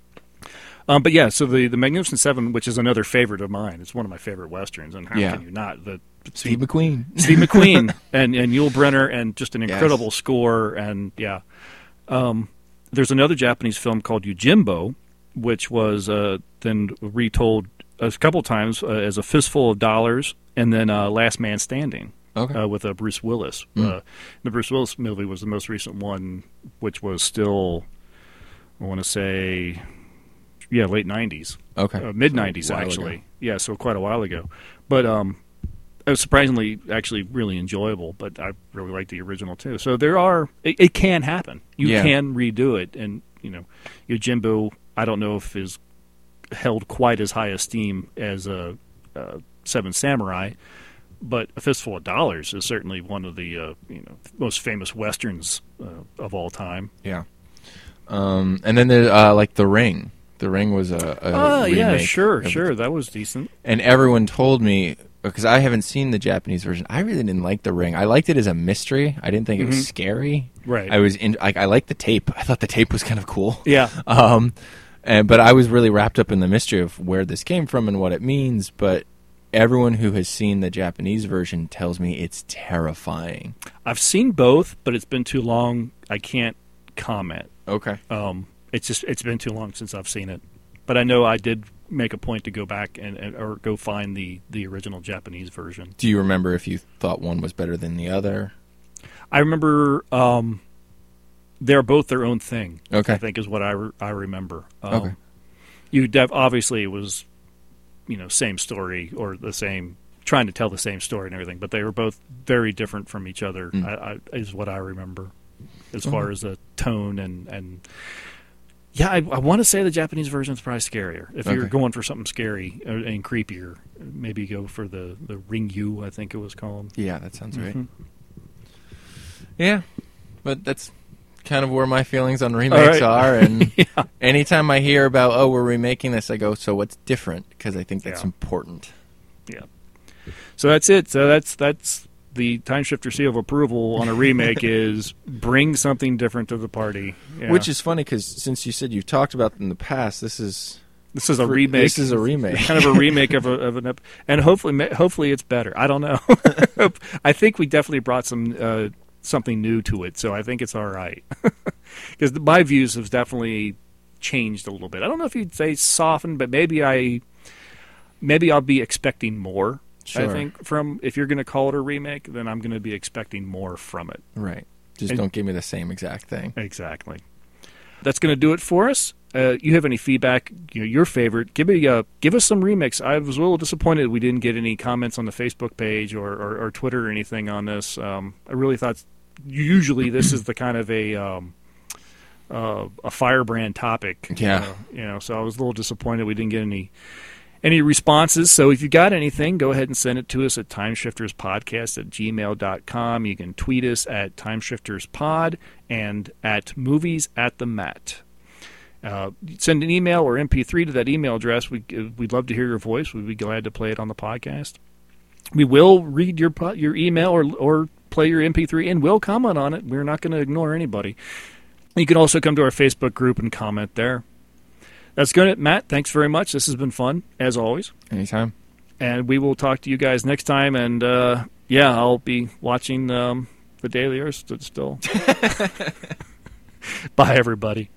Um, but yeah, so the, the Magnificent Seven, which is another favorite of mine, it's one of my favorite westerns, and how Yeah. can you not? The Steve McQueen. Steve McQueen and and Yul Brynner, and just an Yes. incredible score, and yeah. Um, there's another Japanese film called Yojimbo, which was uh, then retold a couple times uh, as A Fistful of Dollars, and then uh, Last Man Standing. Okay. Uh, with uh, Bruce Willis. Mm. Uh, the Bruce Willis movie was the most recent one, which was still, I want to say, yeah, late nineties. Okay. Uh, mid nineties, So a while actually. ago. Yeah, so quite a while ago. But um, it was surprisingly, actually, really enjoyable. But I really liked the original too. So there are, it, it can happen. You Yeah. can redo it, and you know, Yojimbo, I don't know if is held quite as high esteem as a uh, uh, Seven Samurai, but A Fistful of Dollars is certainly one of the uh, you know most famous westerns uh, of all time. Yeah. Um, and then there's uh, like The Ring. The Ring was a, a Oh yeah, remake sure, of- sure, that was decent. And everyone told me, because I haven't seen the Japanese version, I really didn't like The Ring. I liked it as a mystery. I didn't think it Mhm. was scary. Right. I was in, like I liked the tape. I thought the tape was kind of cool. Yeah. Um, and, but I was really wrapped up in the mystery of where this came from and what it means. But everyone who has seen the Japanese version tells me it's terrifying. I've seen both, but it's been too long. I can't comment. Okay. Um, it's just it's been too long since I've seen it. But I know I did make a point to go back and, and or go find the, the original Japanese version. Do you remember if you thought one was better than the other? I remember um, they're both their own thing. Okay. I think is what I, re- I remember. Um, Okay. You def- obviously it was, you know, same story or the same, trying to tell the same story and everything, but they were both very different from each other. Mm. I, I, is what I remember, as Okay. far as the tone and and. Yeah, I, I want to say the Japanese version is probably scarier. If you're Okay. going for something scary uh, and creepier, maybe go for the the Ringyu, I think it was called. Yeah, that sounds right. Mhm. Yeah, but that's kind of where my feelings on remakes right. are. And Yeah. anytime I hear about, oh, we're remaking this, I go, so what's different? Because I think that's Yeah. important. Yeah. So that's it. So that's that's the Time Shifter seal of approval on a remake is bring something different to the party. Yeah. Which is funny because since you said you've talked about it in the past, this is this is a fr- remake. This is a remake. kind of a remake of a, of an ep- and hopefully ma- hopefully it's better. I don't know. I think we definitely brought some uh, something new to it, so I think it's all right. Because my views have definitely changed a little bit. I don't know if you'd say softened, but maybe I maybe I'll be expecting more. I Sure. think from if you're going to call it a remake, then I'm going to be expecting more from it. Right. Just And- don't give me the same exact thing. Exactly. That's going to do it for us. Uh, you have any feedback? You know, your favorite? Give me, uh, give us some remix. I was a little disappointed we didn't get any comments on the Facebook page or, or, or Twitter or anything on this. Um, I really thought usually this is the kind of a um, uh, a firebrand topic. Yeah. Uh, you know, so I was a little disappointed we didn't get any any responses. So if you got anything, go ahead and send it to us at timeshifterspodcast at gmail dot com. You can tweet us at timeshifterspod and at movies at the mat. Uh, send an email or M P three to that email address. We, uh, we'd love to hear your voice. We'd be glad to play it on the podcast. We will read your po- your email or or play your M P three and we'll comment on it. We're not going to ignore anybody. You can also come to our Facebook group and comment there. That's good. Matt, thanks very much. This has been fun, as always. Anytime. And we will talk to you guys next time. And, uh, yeah, I'll be watching um, The Daily Earth Stood Still. Bye, everybody.